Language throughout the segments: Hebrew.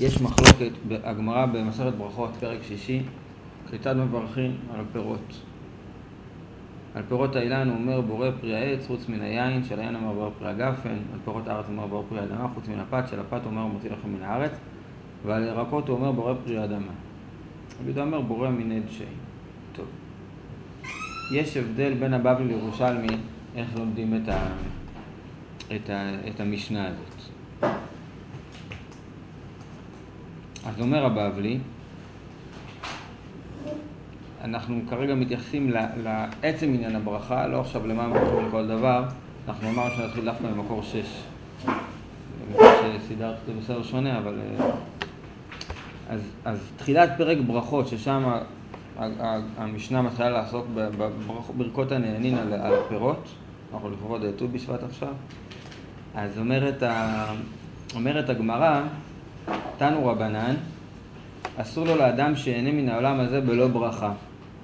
יש מחלוקת בהגמרא במסכת ברכות, פרק 6, כיצד מברכים על הפירות. על פירות האילן הוא אומר בורא פרי העץ חוץ מן היין, של היין אומר בורא פרי הגפן, על פירות הארץ אומר בורא פרי האדמה חוץ מן הפת, של הפת אומר מוציא לכם מן הארץ, ועל ירקות הוא אומר בורא פרי האדמה. רבי אומר בורא מיני דשאים. טוב. יש הבדל בין הבבלי לירושלמי, איך לומדים את המשנה הזאת. אז אומר הבבלי, אנחנו כרגע מתייחסים לעצם עניין הברכה, לא עכשיו למה מברכים לכל דבר. אנחנו אמרנו שנתחיל דווקא במקור 6. שסידרת את זה בסדר שונה, אבל... אז תחילת פרק ברכות, ששם המשנה מתחילה לעסוק בברכות הנהנין על הפירות, אנחנו לפחות ט"ו בשבט עכשיו. אז אומרת הגמרא, תנו רבנן, אסור לו לאדם שיהנה מן העולם הזה בלא ברכה.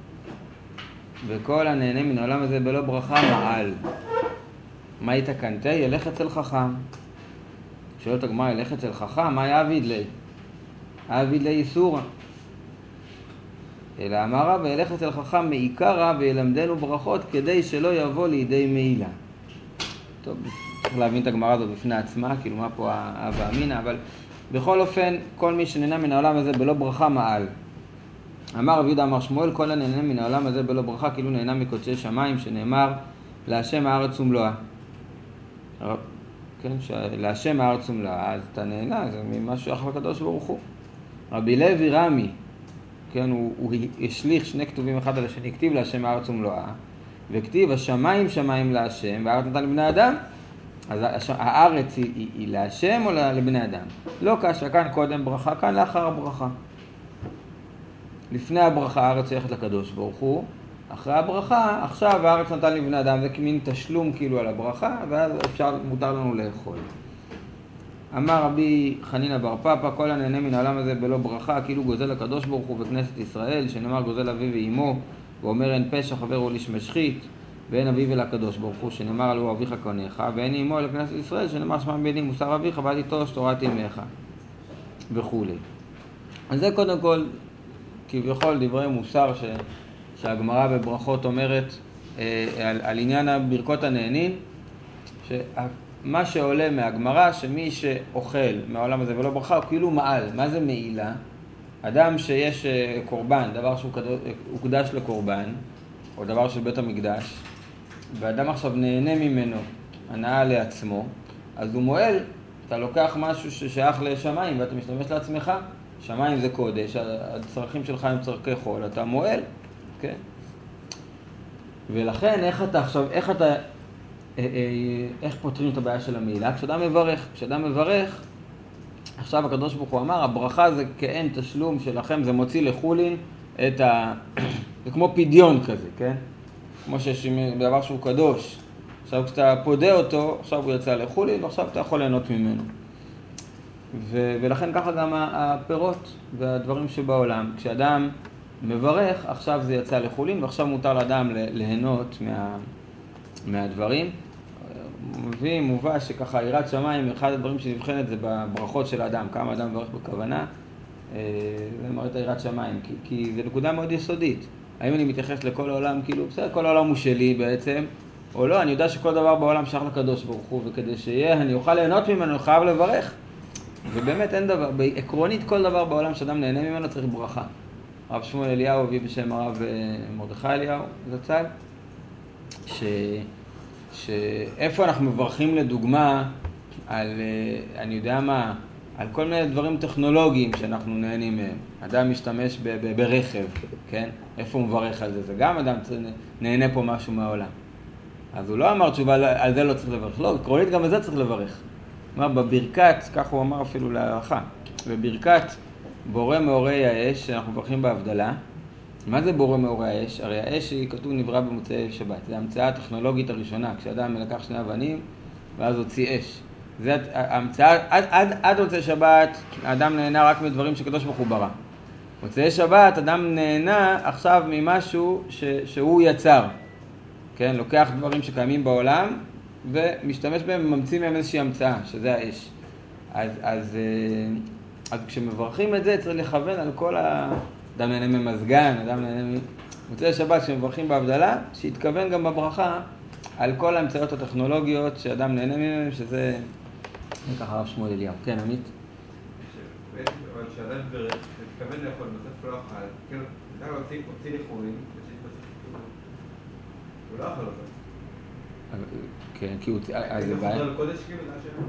וכל הנהנה מן העולם הזה בלא ברכה מעל. מה יתקנתה? ילך אצל חכם. שואלת הגמרא, ילך אצל חכם? מה יעביד לי? עביד לי איסורה. אלא אמר רב, ילך אצל חכם מעיקרא וילמדנו ברכות כדי שלא יבוא לידי מעילה. טוב, צריך להבין את הגמרא הזאת בפני עצמה, כאילו מה פה האבא אמינה, אבל בכל אופן, כל מי שנהנה מן העולם הזה בלא ברכה מעל. אמר רב יהודה אמר שמואל, כל הנהנה מן העולם הזה בלא ברכה, כאילו נהנה מקודשי שמיים, שנאמר, להשם הארץ ומלואה. כן, להשם הארץ ומלואה, אז אתה נהנה, זה ממה שייך לקדוש ברוך הוא. רבי לוי רמי, כן, הוא השליך שני כתובים אחד על השני, כתיב להשם הארץ ומלואה, וכתיב השמיים שמיים להשם, והארץ נתן לבני אדם. אז הארץ היא להשם או לבני אדם? לא קשה, כאן קודם ברכה, כאן לאחר הברכה. לפני הברכה הארץ שייכת לקדוש ברוך הוא, אחרי הברכה, עכשיו הארץ נתן לבני אדם, זה כמין תשלום כאילו על הברכה, ואז מותר לנו לאכול. אמר רבי חנינא בר פפא, כל הנהנה מן העולם הזה בלא ברכה, כאילו גוזל לקדוש ברוך הוא בכנסת ישראל, שנאמר גוזל אביו ואימו, ואומר אין פשע חבר הוא איש משחית, ואין אביו אל הקדוש ברוך הוא, שנאמר עלו אביך קונך, ואין אימו אל כנסת ישראל, שנאמר שמע בני מוסר אביך, ואל תיטוש תורת אמך, וכו'. אז זה קודם כל, כביכול דברי מוסר שהגמרא בברכות אומרת על עניין הברכות הנהנין, שמה שעולה מהגמרא, שמי שאוכל מהעולם הזה ולא ברכה, הוא כאילו מעל. מה זה מעילה? אדם שיש קורבן, דבר שהוא הוקדש לקורבן, או דבר של בית המקדש, ואדם עכשיו נהנה ממנו, הנאה לעצמו, אז הוא מועל, אתה לוקח משהו ששייך לשמיים ואתה משתמש לעצמך, שמיים זה קודש, הצרכים שלך הם צרכי חול, אתה מועל, כן? ולכן איך פותרים את הבעיה של המעילה? כשאדם מברך, עכשיו הקדוש ברוך הוא אמר, הברכה זה כאין תשלום שלכם, זה מוציא לחולין זה כמו פדיון כזה, כן? כמו שיש דבר שהוא קדוש. עכשיו כשאתה פודה אותו, עכשיו הוא יצא לחולין, ועכשיו אתה יכול ליהנות ממנו. ולכן ככה גם הפירות והדברים שבעולם. כשאדם מברך, עכשיו זה יצא לחולין, ועכשיו מותר לאדם ליהנות מהדברים. מובא שככה יראת שמיים, אחד הדברים שנבחנת זה בברכות של האדם, כמה אדם מברך בכוונה. זה מראה את יראת שמיים, כי זה נקודה מאוד יסודית. האם אני מתייחס לכל העולם, כאילו, בסדר, כל העולם הוא שלי בעצם, או לא, אני יודע שכל דבר בעולם שייך לקדוש ברוך הוא, וכדי שיהיה, אני אוכל ליהנות ממנו, אני חייב לברך. ובאמת אין דבר, בעקרונית כל דבר בעולם שאדם נהנה ממנו צריך ברכה. הרב שמואל אליהו הביא בשם הרב מרדכי אליהו, זצ"ל, שאיפה אנחנו מברכים לדוגמה על, אני יודע מה, על כל מיני דברים טכנולוגיים שאנחנו נהנים מהם. אדם משתמש ברכב, כן? איפה הוא מברך על זה? זה גם אדם נהנה פה משהו מהעולם. אז הוא לא אמר תשובה, על זה לא צריך לברך. לא, עקרונית גם על זה צריך לברך. כלומר, בברכת, כך הוא אמר אפילו להערכה, בברכת בורא מאורי האש, שאנחנו מברכים בהבדלה. מה זה בורא מאורי האש? הרי האש היא כתוב נברא במוצאי שבת. זה ההמצאה הטכנולוגית הראשונה, כשאדם לקח שני אבנים ואז הוציא אש. זה ההמצאה, עד מוצאי שבת, האדם נהנה רק מדברים שקדוש ברוך הוא ברא. מוצאי שבת, אדם נהנה עכשיו ממשהו שהוא יצר. כן, לוקח דברים שקיימים בעולם ומשתמש בהם, ממציא מהם איזושהי המצאה, שזה האש. אז אז כשמברכים את זה, צריך לכוון על כל אדם נהנה ממזגן, אדם נהנה מוצאי שבת, כשמברכים בהבדלה, שיתכוון גם בברכה על כל האמצעיות הטכנולוגיות שאדם נהנה ממנו, שזה ככה הרב שמואל אליהו. כן, עמית? אבל כשאדם מתכוון לאכול, בסוף לא אכל, כן, אתה הוציא לחורים, הוא לא אכל אותו. כן, כי הוא... אז זה בעיה. על קודש כאילו,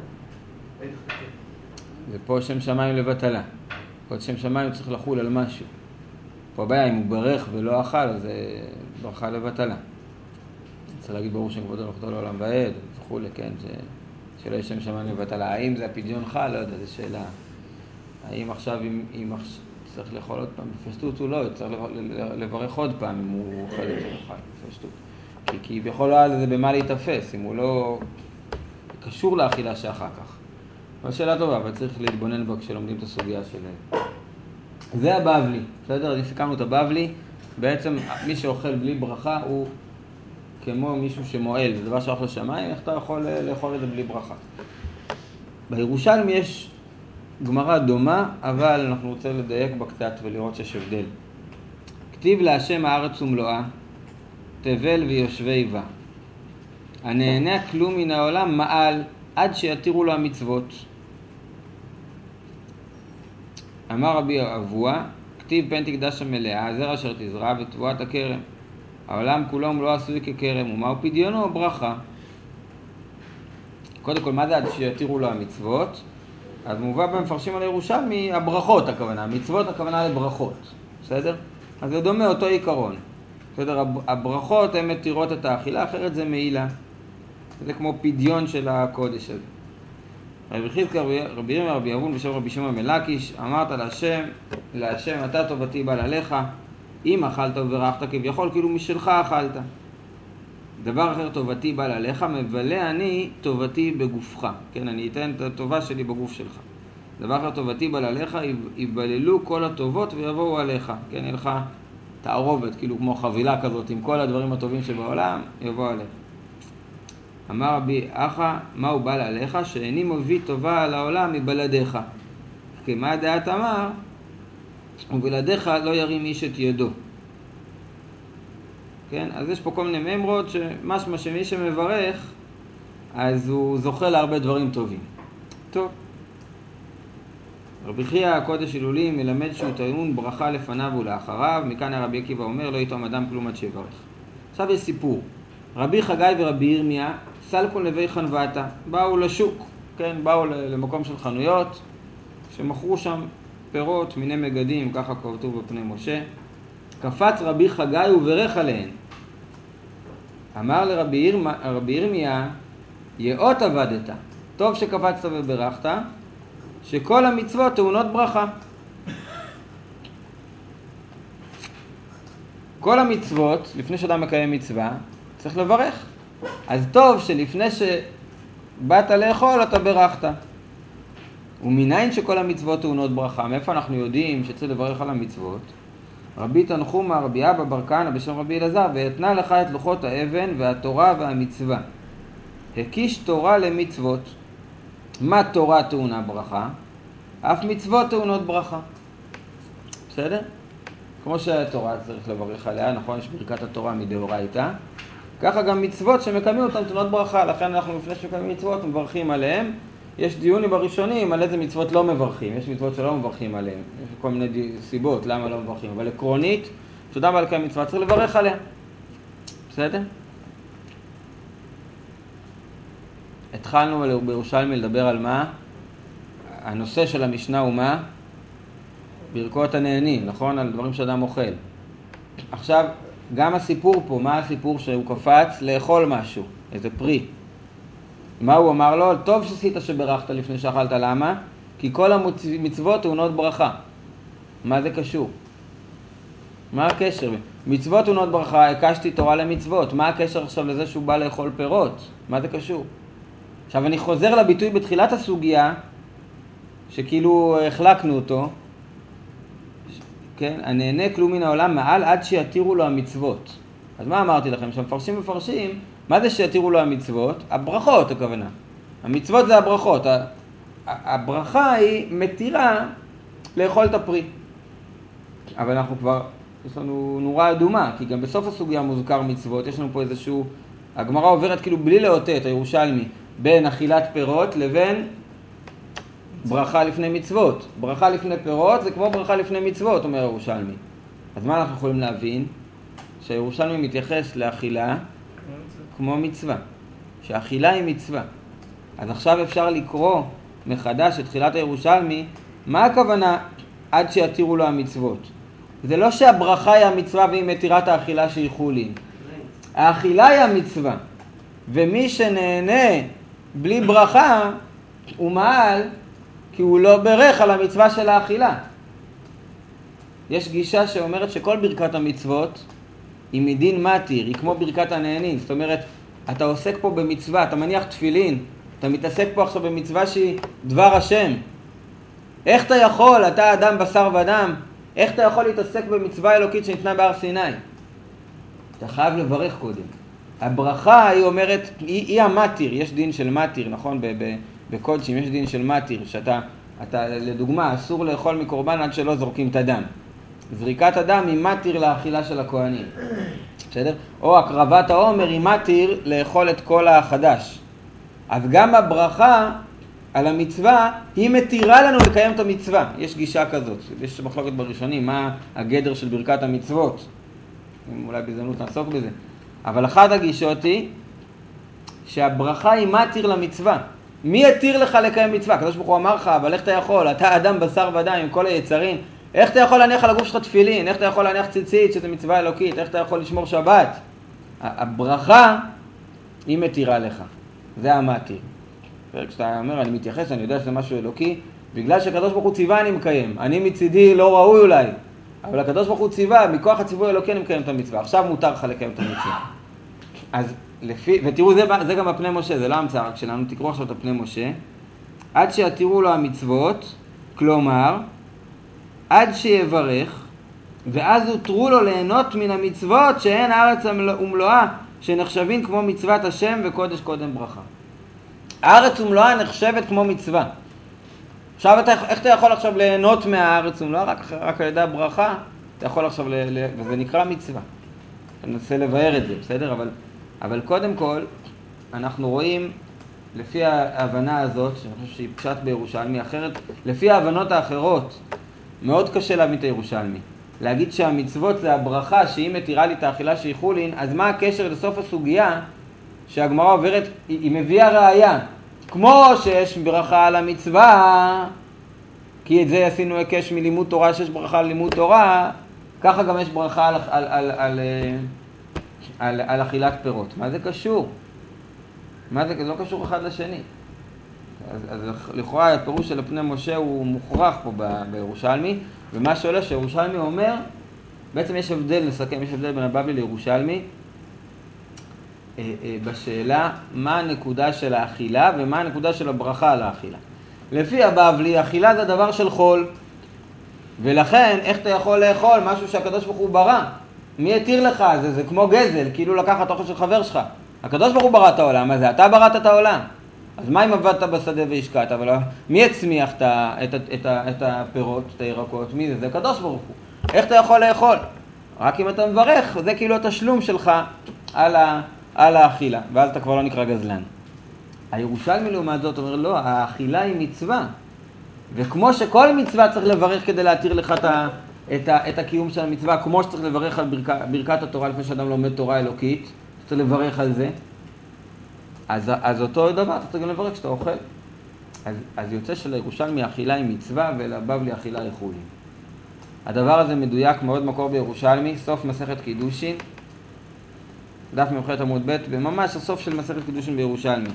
זה פה שם שמיים לבטלה. פה שם שמיים צריך לחול על משהו. פה הבעיה, אם הוא ברך ולא אכל, אז זה ברכה לבטלה. צריך להגיד ברור שכבודו מלכותו לעולם ועד, וכו', כן, שלא יש שם שמיים לבטלה. האם זה הפדיון חל? לא יודע, זו שאלה. האם עכשיו, אם צריך לאכול עוד פעם בפשטות, הוא לא, צריך לברך עוד פעם אם הוא אוכל את זה חי בפשטות. כי בכל העל זה במה להתאפס, אם הוא לא קשור לאכילה שאחר כך. זו שאלה טובה, אבל צריך להתבונן בה כשלומדים את הסוגיה של... זה הבבלי, בסדר? אז סיכמנו את הבבלי. בעצם מי שאוכל בלי ברכה הוא כמו מישהו שמועל, זה דבר שאוכל לשמיים, איך אתה יכול לאכול את זה בלי ברכה? בירושלמי יש גמרא דומה, אבל אנחנו רוצים לדייק בה קצת ולראות שיש הבדל. כתיב להשם הארץ ומלואה, תבל ויושבי בה. הנהנה כלום מן העולם מעל עד שיתירו לו המצוות. אמר רבי אבוה, כתיב פן תקדש המלאה, זרע אשר תזרע ותבואת הכרם. העולם כולו לא עשוי ככרם, ומהו פדיונו? ברכה. קודם כל, מה זה עד שיתירו לו המצוות? אז מובא במפרשים על ירושלמי, הברכות הכוונה, המצוות הכוונה לברכות, בסדר? אז זה דומה אותו עיקרון. בסדר, הברכות הן מתירות את האכילה, אחרת זה מעילה. זה כמו פדיון של הקודש הזה. רבי חזקיה, רבי ירמיה, רבי אבון ושם רבי שמעון בן לקיש, אמרת להשם, אתה טובתי בא עליך, אם אכלת וברכת כביכול, כאילו משלך אכלת. דבר אחר טובתי בא עליך, מבלה אני טובתי בגופך. כן, אני אתן את הטובה שלי בגוף שלך. דבר אחר טובתי בא עליך, יבללו כל הטובות ויבואו עליך. כן, יהיה לך תערובת, כאילו כמו חבילה כזאת, עם כל הדברים הטובים שבעולם, יבואו עליך. אמר רבי אחא, מה הוא בא עליך? שאיני מביא טובה על העולם מבלדיך. כי מה הדעת אמר? ובלעדיך לא ירים איש את ידו. כן? אז יש פה כל מיני ממרות שמשמע שמי שמברך, אז הוא זוכה להרבה דברים טובים. טוב. רבי חייא הקודש הילולים מלמד שהוא טעון ברכה לפניו ולאחריו. מכאן הרבי עקיבא אומר, לא יתום אדם כלום עד שיברך. עכשיו יש סיפור. רבי חגי ורבי ירמיה סלקו נבי חנוותה. באו לשוק, כן? באו למקום של חנויות, שמכרו שם פירות, מיני מגדים, ככה כתוב בפני משה. קפץ רבי חגי וברך עליהן. אמר לרבי ירמיה, יאות עבדת, טוב שקפצת וברכת, שכל המצוות טעונות ברכה. כל המצוות, לפני שאדם מקיים מצווה, צריך לברך. אז טוב שלפני שבאת לאכול אתה ברכת. ומניין שכל המצוות טעונות ברכה? מאיפה אנחנו יודעים שצריך לברך על המצוות? רבי תנחומא רבי אבא בר כהנא בשם רבי אלעזר, והתנה לך את לוחות האבן והתורה והמצווה. הקיש תורה למצוות. מה תורה טעונה ברכה? אף מצוות טעונות ברכה. בסדר? כמו שהתורה צריך לברך עליה, נכון? יש ברכת התורה מדאורייתא. ככה גם מצוות שמקיימים אותן טעונות ברכה. לכן אנחנו לפני שמקיימים מצוות מברכים עליהן. יש דיונים בראשונים על איזה מצוות לא מברכים. יש מצוות שלא מברכים עליהן. יש כל מיני סיבות למה לא מברכים. אבל עקרונית, כשאדם בא לקיים מצווה צריך לברך עליה. בסדר? התחלנו בירושלמי לדבר על מה? הנושא של המשנה הוא מה? ברכות הנהנים, נכון? על דברים שאדם אוכל. עכשיו, גם הסיפור פה, מה הסיפור שהוא קפץ? לאכול משהו, איזה פרי. מה הוא אמר לו? טוב שעשית שברכת לפני שאכלת, למה? כי כל המצוות טעונות ברכה. מה זה קשור? מה הקשר? מצוות טעונות ברכה, הקשתי תורה למצוות. מה הקשר עכשיו לזה שהוא בא לאכול פירות? מה זה קשור? עכשיו אני חוזר לביטוי בתחילת הסוגיה, שכאילו החלקנו אותו, כן? הנהנה כלום מן העולם מעל עד שיתירו לו המצוות. אז מה אמרתי לכם? שמפרשים מפרשים, מה זה שיתירו לו המצוות? הברכות הכוונה. המצוות זה הברכות. הברכה היא מתירה לאכול את הפרי. אבל אנחנו כבר, יש לנו נורה אדומה, כי גם בסוף הסוגיה מוזכר מצוות, יש לנו פה איזשהו, הגמרא עוברת כאילו בלי לאותת, הירושלמי, בין אכילת פירות לבין ברכה לפני מצוות. ברכה לפני פירות זה כמו ברכה לפני מצוות, אומר הירושלמי. אז מה אנחנו יכולים להבין? שהירושלמי מתייחס לאכילה כמו מצווה. שהאכילה היא מצווה. אז עכשיו אפשר לקרוא מחדש את תחילת הירושלמי, מה הכוונה עד שיתירו לו המצוות? זה לא שהברכה היא המצווה והיא מתירה את האכילה שהיא חולין. האכילה היא המצווה. ומי שנהנה בלי ברכה הוא מעל, כי הוא לא ברך על המצווה של האכילה. יש גישה שאומרת שכל ברכת המצוות היא מדין מתיר, היא כמו ברכת הנהנין. זאת אומרת, אתה עוסק פה במצווה, אתה מניח תפילין, אתה מתעסק פה עכשיו במצווה שהיא דבר השם. איך אתה יכול, אתה אדם בשר ודם, איך אתה יכול להתעסק במצווה אלוקית שניתנה בהר סיני? אתה חייב לברך קודם. הברכה היא אומרת, היא המתיר, יש דין של מתיר, נכון? בקודשים יש דין של מתיר, שאתה, לדוגמה, אסור לאכול מקורבן עד שלא זורקים את הדם. זריקת הדם היא מתיר לאכילה של הכהנים. בסדר? או הקרבת העומר היא מתיר לאכול את כל החדש. אז גם הברכה על המצווה היא מתירה לנו לקיים את המצווה. יש גישה כזאת, יש מחלוקת בראשונים, מה הגדר של ברכת המצוות. אולי בהזדמנות נעסוק בזה. אבל אחת הגישות היא שהברכה היא מתיר למצווה. מי יתיר לך לקיים מצווה? הקדוש ברוך הוא אמר לך, אבל איך אתה יכול? אתה אדם בשר ודם עם כל היצרים. איך אתה יכול להניח על הגוף שלך תפילין? איך אתה יכול להניח ציצית שזה מצווה אלוקית? איך אתה יכול לשמור שבת? הברכה היא מתירה לך. זה המתיר. כשאתה אומר, אני מתייחס, אני יודע שזה משהו אלוקי, בגלל שהקדוש ברוך הוא ציווה אני מקיים. אני מצידי לא ראוי אולי, אבל הקדוש ברוך הוא ציווה, מכוח הציווי האלוקי אני מקיים את המצווה. עכשיו מותר לך לקיים את המצווה. אז לפי, ותראו, זה גם הפני משה, זה לא המצאה רק שלנו, תקראו עכשיו את הפני משה. עד שיתירו לו המצוות, כלומר, עד שיברך, ואז הותרו לו ליהנות מן המצוות שהן הארץ ומלואה, שנחשבים כמו מצוות השם וקודש קודם ברכה. הארץ ומלואה נחשבת כמו מצווה. עכשיו איך אתה יכול עכשיו ליהנות מהארץ ומלואה? רק על ידי הברכה, אתה יכול עכשיו, וזה נקרא מצווה. אני מנסה לבאר את זה, בסדר? אבל קודם כל, אנחנו רואים, לפי ההבנה הזאת, שאני חושב שהיא פשט בירושלמי, אחרת, לפי ההבנות האחרות, מאוד קשה להבין את הירושלמי. להגיד שהמצוות זה הברכה שהיא מתירה לי את האכילה שהיא חולין, אז מה הקשר לסוף הסוגיה שהגמרא עוברת, היא מביאה ראיה. כמו שיש ברכה על המצווה, כי את זה עשינו הקש מלימוד תורה, שיש ברכה על לימוד תורה, ככה גם יש ברכה על אכילת פירות. מה זה קשור? מה זה לא קשור אחד לשני? אז לכאורה הפירוש של הפני משה הוא מוכרח פה בירושלמי, ומה שעולה שירושלמי אומר, בעצם יש הבדל, נסכם, יש הבדל בין הבבלי לירושלמי, בשאלה מה הנקודה של האכילה ומה הנקודה של הברכה על האכילה. לפי הבבלי, אכילה זה דבר של חול, ולכן איך אתה יכול לאכול משהו שהקדוש ברוך הוא ברא? מי יתיר לך? זה כמו גזל, כאילו לקחת אוכל של חבר שלך. הקדוש ברוך הוא ברא את העולם, מה זה? אתה בראת את העולם. אז מה אם עבדת בשדה והשקעת? אבל מי יצמיח את הפירות, את הירקות? מי זה? זה הקדוש ברוך הוא. איך אתה יכול לאכול? רק אם אתה מברך, זה כאילו התשלום שלך על האכילה, ואז אתה כבר לא נקרא גזלן. הירושלמי לעומת זאת אומר, לא, האכילה היא מצווה. וכמו שכל מצווה צריך לברך כדי להתיר לך את הקיום של המצווה, כמו שצריך לברך על ברכת התורה לפני שאדם לומד תורה אלוקית, צריך לברך על זה, אז אותו דבר, אתה צריך גם לברך כשאתה אוכל. אז יוצא שלירושלמי האכילה היא מצווה, ולבבלי האכילה היא חולין. הדבר הזה מדויק מאוד מקור בירושלמי, סוף מסכת קידושין, דף מ"ח עמוד ב', וממש הסוף של מסכת קידושין בירושלמי.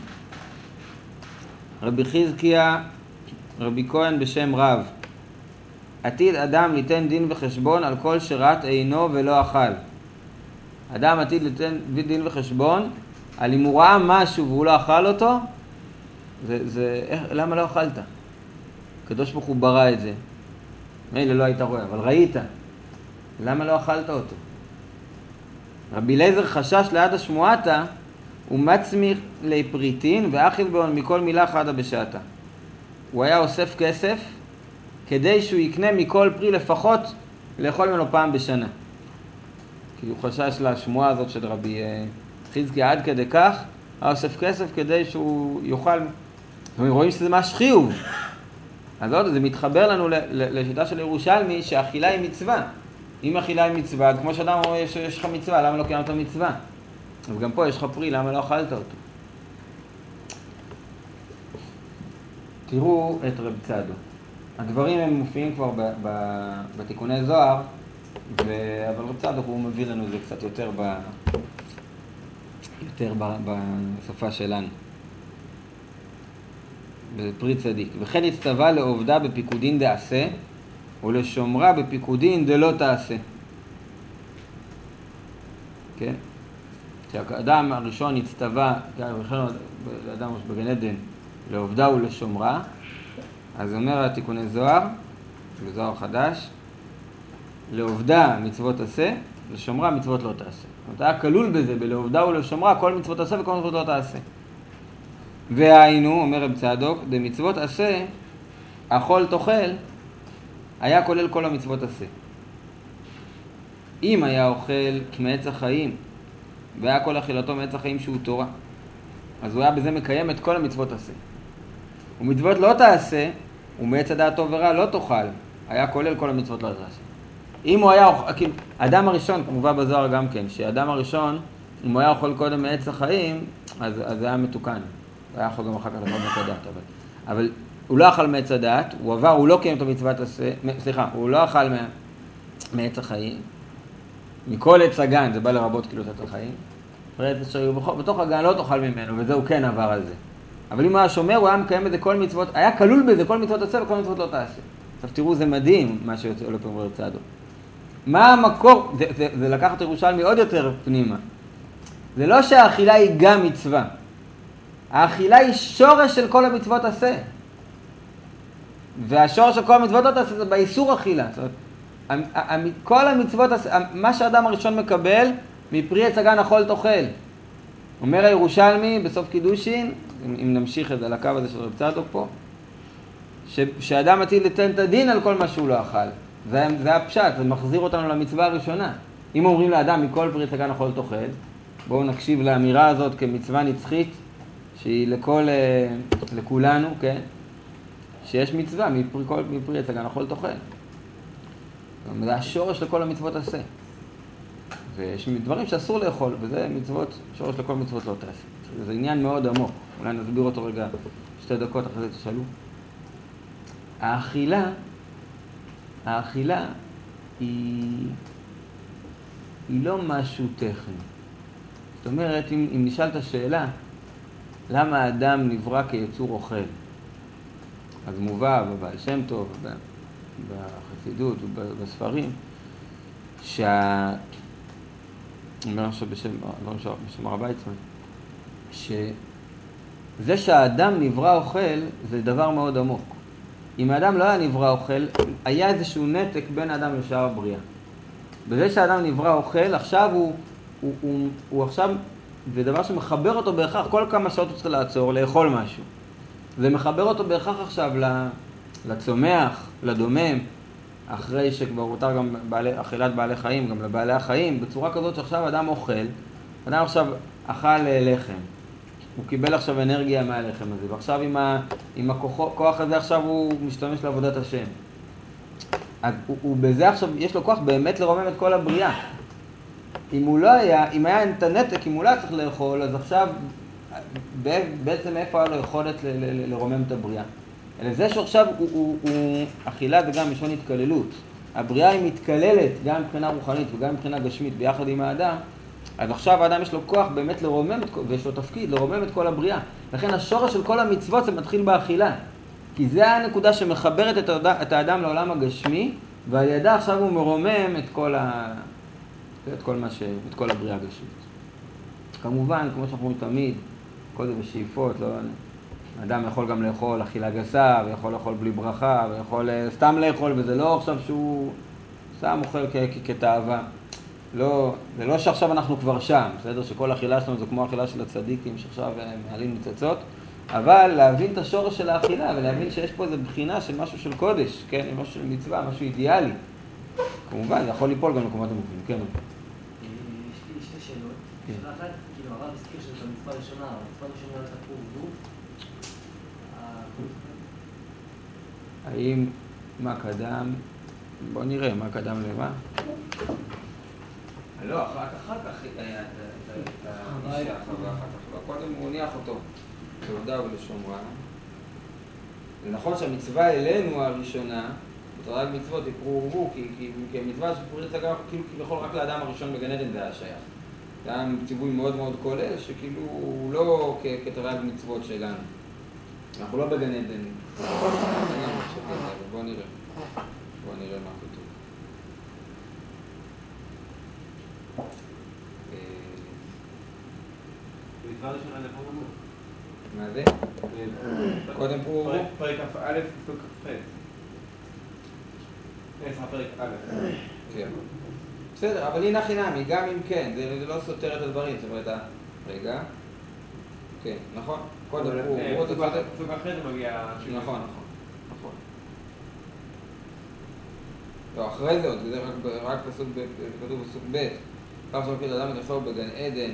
רבי חזקיה, רבי כהן בשם רב, עתיד אדם ליתן דין וחשבון על כל שרת אינו ולא אכל. אדם עתיד ליתן דין וחשבון על אם הוא ראה משהו והוא לא אכל אותו, למה לא אכלת? הקדוש ברוך הוא ברא את זה. מילא לא היית רואה, אבל ראית. למה לא אכלת אותו? רבי אליעזר חשש ליד השמועתה, ומצמיך לפריטין ואכיל בהון מכל מילה חדה בשעתה. הוא היה אוסף כסף כדי שהוא יקנה מכל פרי לפחות לאכול ממנו פעם בשנה. כי הוא חשש לשמועה הזאת של רבי חזקיה עד כדי כך, אוסף כסף כדי שהוא יאכל. רואים שזה ממש חיוב. אז עוד, זה מתחבר לנו לשיטה של ירושלמי שהאכילה היא מצווה. אם אכילה היא מצווה, אז כמו שאדם אומר שיש לך מצווה, למה לא קיימת מצווה? אז גם פה יש לך פרי, למה לא אכלת אותו? תראו את רב צדוק. הדברים הם מופיעים כבר בתיקוני זוהר, אבל רב צדוק הוא מביא לנו זה קצת יותר בשפה שלנו. בפרי צדיק. וכן הצטווה לעובדה בפיקודין דעשה, ולשומרה בפיקודין דלא תעשה. כן? כשהאדם הראשון הצטווה, לאדם בגן עדן, לעובדה ולשומרה, אז אומר התיקוני זוהר, בזוהר חדש, לעובדה מצוות עשה, לשומרה מצוות לא תעשה. זאת אומרת, היה כלול בזה, בלעובדה ולשומרה, כל מצוות עשה וכל מצוות לא תעשה. והיינו, אומר רב צדוק, במצוות עשה, אכול תאכל, היה כולל כל המצוות עשה. אם היה אוכל מעץ החיים, והיה כל אכילתו מעץ החיים שהוא תורה, אז הוא היה בזה מקיים את כל המצוות עשה. ומצוות לא תעשה, ומעץ הדעת טוב ורע לא תאכל, היה כולל כל המצוות לא תעשה. אם הוא היה, אדם הראשון, כמובן בזוהר גם כן, שאדם הראשון, אם הוא היה אוכל קודם מעץ החיים, אז זה היה מתוקן. הוא היה יכול גם אחר כך לאכול מעץ הדעת, אבל הוא לא אכל מעץ הדעת, הוא לא קיים את המצוות עשה, הוא לא אכל מעץ החיים, מכל עץ הגן, זה בא לרבות כאילו את עץ החיים, בתוך הגן לא תאכל ממנו, וזהו כן עבר על זה. אבל אם הוא היה שומר, הוא היה מקיים בזה כל מצוות, היה כלול בזה כל מצוות עשה וכל מצוות לא תעשה. עכשיו תראו, זה מדהים מה שיוצא לו פעם ברצדו. מה המקור? זה לקחת ירושלמי עוד יותר פנימה. זה לא שהאכילה היא גם מצווה. האכילה היא שורש של כל המצוות עשה. והשורש של כל המצוות לא תעשה זה באיסור אכילה. זאת אומרת, כל המצוות עשה, מה שהאדם הראשון מקבל, מפרי עץ הגן אכול תאכל. אומר הירושלמי בסוף קידושין, אם נמשיך את זה על הקו הזה של רב צדוק פה, שאדם עתיד לתת את הדין על כל מה שהוא לא אכל. זה הפשט, זה מחזיר אותנו למצווה הראשונה. אם אומרים לאדם מכל פרי עץ הגן אכול תאכל, בואו נקשיב לאמירה הזאת כמצווה נצחית, שהיא לכולנו, כן? שיש מצווה מפרי עץ הגן אכול תאכל. זה השורש לכל המצוות עשה. ויש דברים שאסור לאכול, וזה מצוות, שורש לכל מצוות לא תעשה. זה עניין מאוד עמוק. אולי נסביר אותו רגע 2 דקות אחרי זה תשאלו. האכילה היא לא משהו טכני. זאת אומרת, אם נשאלת השאלה, למה האדם נברא כיצור אוכל? אז מובא בבעל שם טוב, בחסידות ובספרים, אומר עכשיו בשם הרב ויצמן, שזה שהאדם נברא אוכל זה דבר מאוד עמוק. אם האדם לא היה נברא אוכל, היה איזשהו נתק בין האדם לשאר הבריאה. בזה שהאדם נברא אוכל, עכשיו הוא עכשיו, זה דבר שמחבר אותו בהכרח, כל כמה שעות הוא צריך לעצור, לאכול משהו. זה מחבר אותו בהכרח עכשיו לצומח, לדומם, אחרי שכבר הותר גם אכילת בעלי חיים, גם לבעלי החיים, בצורה כזאת שעכשיו אדם אוכל, אדם עכשיו אכל לחם, הוא קיבל עכשיו אנרגיה מהלחם הזה, ועכשיו עם הכוח הזה עכשיו הוא משתמש לעבודת השם. אז הוא בזה עכשיו, יש לו כוח באמת לרומם את כל הבריאה. אם היה את הנתק, אם הוא לא היה צריך לאכול, אז עכשיו בעצם איפה היה לו יכולת לרומם את הבריאה? אלא זה שעכשיו אכילה זה גם משון התקללות. הבריאה היא מתקללת גם מבחינה רוחנית וגם מבחינה גשמית ביחד עם האדם, אז עכשיו האדם יש לו כוח באמת לרומם, ויש לו תפקיד לרומם את כל הבריאה. לכן השורש של כל המצוות זה מתחיל באכילה. כי זה הנקודה שמחברת את האדם לעולם הגשמי, ועל ידה עכשיו הוא מרומם את כל הבריאה הגשמית. כמובן, כמו שאנחנו אומרים תמיד, כל זה בשאיפות, לא... אדם יכול גם לאכול אכילה גסה, ויכול לאכול בלי ברכה, ויכול סתם לאכול, וזה לא עכשיו שהוא סתם אוכל כתאווה. לא, זה לא שעכשיו אנחנו כבר שם, בסדר? שכל אכילה שלנו זה כמו אכילה של הצדיקים, שעכשיו מעלים ניצוצות, אבל להבין את השורש של האכילה ולהבין שיש פה איזו בחינה של משהו של קודש, כן? משהו של מצווה, משהו אידיאלי. כמובן, זה יכול ליפול גם למקומות עמוקים, כן? יש לי שתי שאלות. שאלה אחת, כאילו הרב הזכיר שזו המצווה הראשונה, המצווה הראשונה הייתה פה ורבו. האם מה קדם? בוא נראה, מה קדם למה? לא, רק אחר כך היה את האישה, קודם הוא הניח אותו לעובדה ולשומרה. זה נכון שהמצווה אלינו הראשונה, בתורה מצוות יקרו ורבו, כי המצווה של פריצה גם כאילו כביכול רק לאדם הראשון בגן עדן זה היה שייך. זה היה ציווי מאוד מאוד כולל, שכאילו הוא לא כתרי"ג מצוות שלנו. אנחנו לא בגן עדן. בוא נראה מה כתוב. מצווה ראשונה לפור ורבו. מה זה? קודם פור ורבו? פרק א', פסוק כ"ח. פרק א'. כן. בסדר, אבל הנה חינמי, גם אם כן, זה לא סותר את הדברים, זאת אומרת, רגע. כן, נכון? קודם פור ורבו, זה צודק. פסוק אחרי זה מגיע... נכון. לא, אחרי זה עוד, זה רק פסוק, כתוב פסוק ב' כך שמכיר אדם את עצמו בגן עדן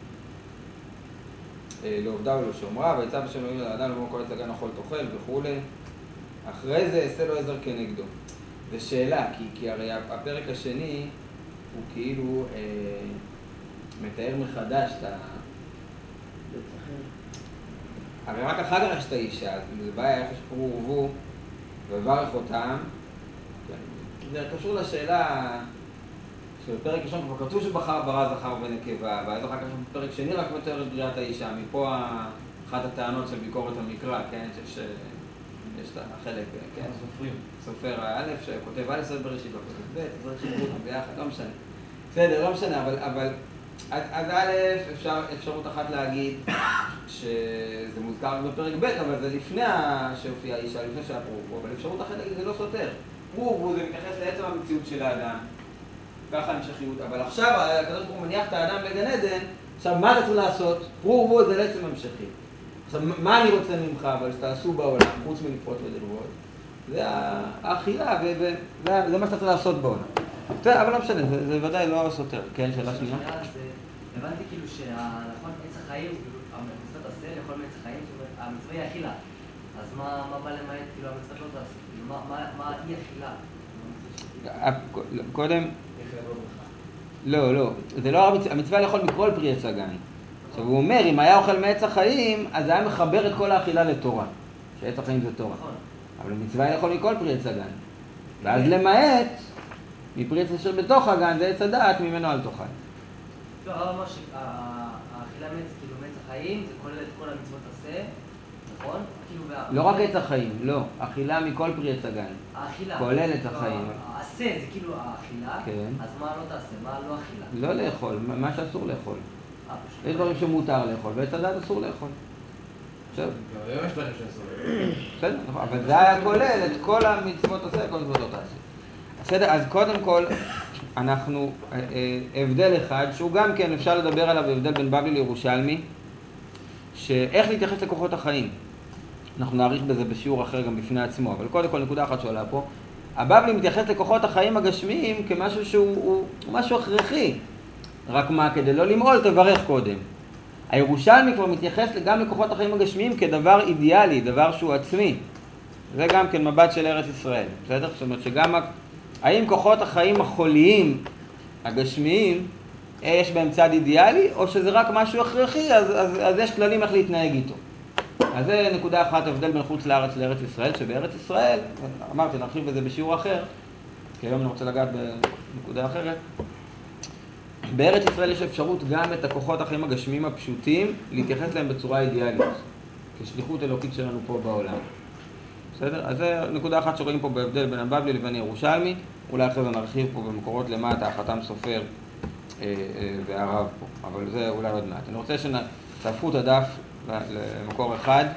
לעובדה ולשומרה, ויצא בשם אלוהים לאדם לבוא כל עץ הגן אכול תאכל וכו'. אחרי זה אעשה לו עזר כנגדו. זו שאלה, כי הרי הפרק השני הוא כאילו מתאר מחדש את ה... הרי רק אחר כך יש את האישה, אז זה בעיה איך יש פרו ורבו וברך אותם. זה קשור לשאלה שבפרק ראשון כבר כתוב שבחר ברא זכר ונקבה, ואז אחר כך בפרק שני רק מתאר את בריאת האישה. מפה אחת הטענות של ביקורת המקרא, כן? יש את החלק, כן? סופר א' שכותב א' ספר בראשית, לא כותב ב', אז חיברו אותם ביחד, לא משנה. בסדר, לא משנה, אבל אז א' אפשרות אחת להגיד שזה מוזכר בפרק ב', אבל זה לפני שהופיעה האישה, לפני שהיה פרו ורבו, אבל אפשרות אחת להגיד זה לא סותר. פרו ורבו זה מתייחס לעצם המציאות של האדם, ככה המשכיות, אבל עכשיו הקדוש ברוך הוא מניח את האדם בגן עדן, עכשיו מה אתה צריך לעשות? פרו ורבו זה לעצם המשכי. עכשיו מה אני רוצה ממך אבל שתעשו בעולם, חוץ מלפרוץ וללוות? זה האכילה, וזה מה שאתה צריך לעשות בעולם. אבל לא משנה, זה ודאי לא סותר. כן, שאלה שנייה? הבנתי כאילו שנכון עץ החיים, המצוות עשה לאכול מעץ החיים, זאת אומרת, המצווה היא אכילה. אז מה בא למעט, כאילו המצוות לא תעשה? מה היא אכילה? קודם... לא, זה לא המצווה לאכול מכל פרי עץ הגן. עכשיו הוא אומר, אם היה אוכל מעץ החיים, אז היה מחבר את כל האכילה לתורה. שעץ החיים זה תורה. אבל המצווה לאכול מכל פרי עץ הגן. ואז למעט, מפרי עץ אשר בתוך הגן, זה עץ הדעת, ממנו אל תאכל. לא, אבל מה שהאכילה מעץ החיים, זה כולל את כל המצוות עשה, נכון? לא רק עץ החיים, לא. אכילה מכל פרי עץ הגן. האכילה. כולל את החיים. עשה זה כאילו האכילה, אז מה לא תעשה? מה לא אכילה? לא לאכול, מה שאסור לאכול. יש דברים שמותר לאכול, ועץ הדעת אסור לאכול. עכשיו. יש דברים שאסור. בסדר, אבל זה היה כולל את כל המצוות עשה, כל המצוות לא תעשה. בסדר, אז קודם כל, אנחנו, הבדל אחד, שהוא גם כן אפשר לדבר עליו, הבדל בין בבלי לירושלמי, שאיך להתייחס לכוחות החיים. אנחנו נעריך בזה בשיעור אחר גם בפני עצמו, אבל קודם כל נקודה אחת שעולה פה, הבבלי מתייחס לכוחות החיים הגשמיים כמשהו שהוא משהו הכרחי. רק מה, כדי לא למעול, תברך קודם. הירושלמי כבר מתייחס גם לכוחות החיים הגשמיים כדבר אידיאלי, דבר שהוא עצמי. זה גם כן מבט של ארץ ישראל, בסדר? זאת אומרת שגם האם כוחות החיים החוליים, הגשמיים, יש בהם צד אידיאלי, או שזה רק משהו הכרחי, אז יש כללים איך להתנהג איתו. אז זה נקודה אחת, הבדל בין חוץ לארץ לארץ ישראל, שבארץ ישראל, אמרתי, נרחיב בזה בשיעור אחר, כי היום אני רוצה לגעת בנקודה אחרת. בארץ ישראל יש אפשרות גם את הכוחות החיים הגשמיים הפשוטים, להתייחס להם בצורה אידיאלית, כשליחות אלוקית שלנו פה בעולם. בסדר? אז זה נקודה אחת שרואים פה בהבדל בין הבבלי לבין ירושלמי, אולי אחרי זה נרחיב פה במקורות למטה, החתם סופר והרב פה, אבל זה אולי עוד מעט. אני רוצה שתהפכו את הדף למקור אחד,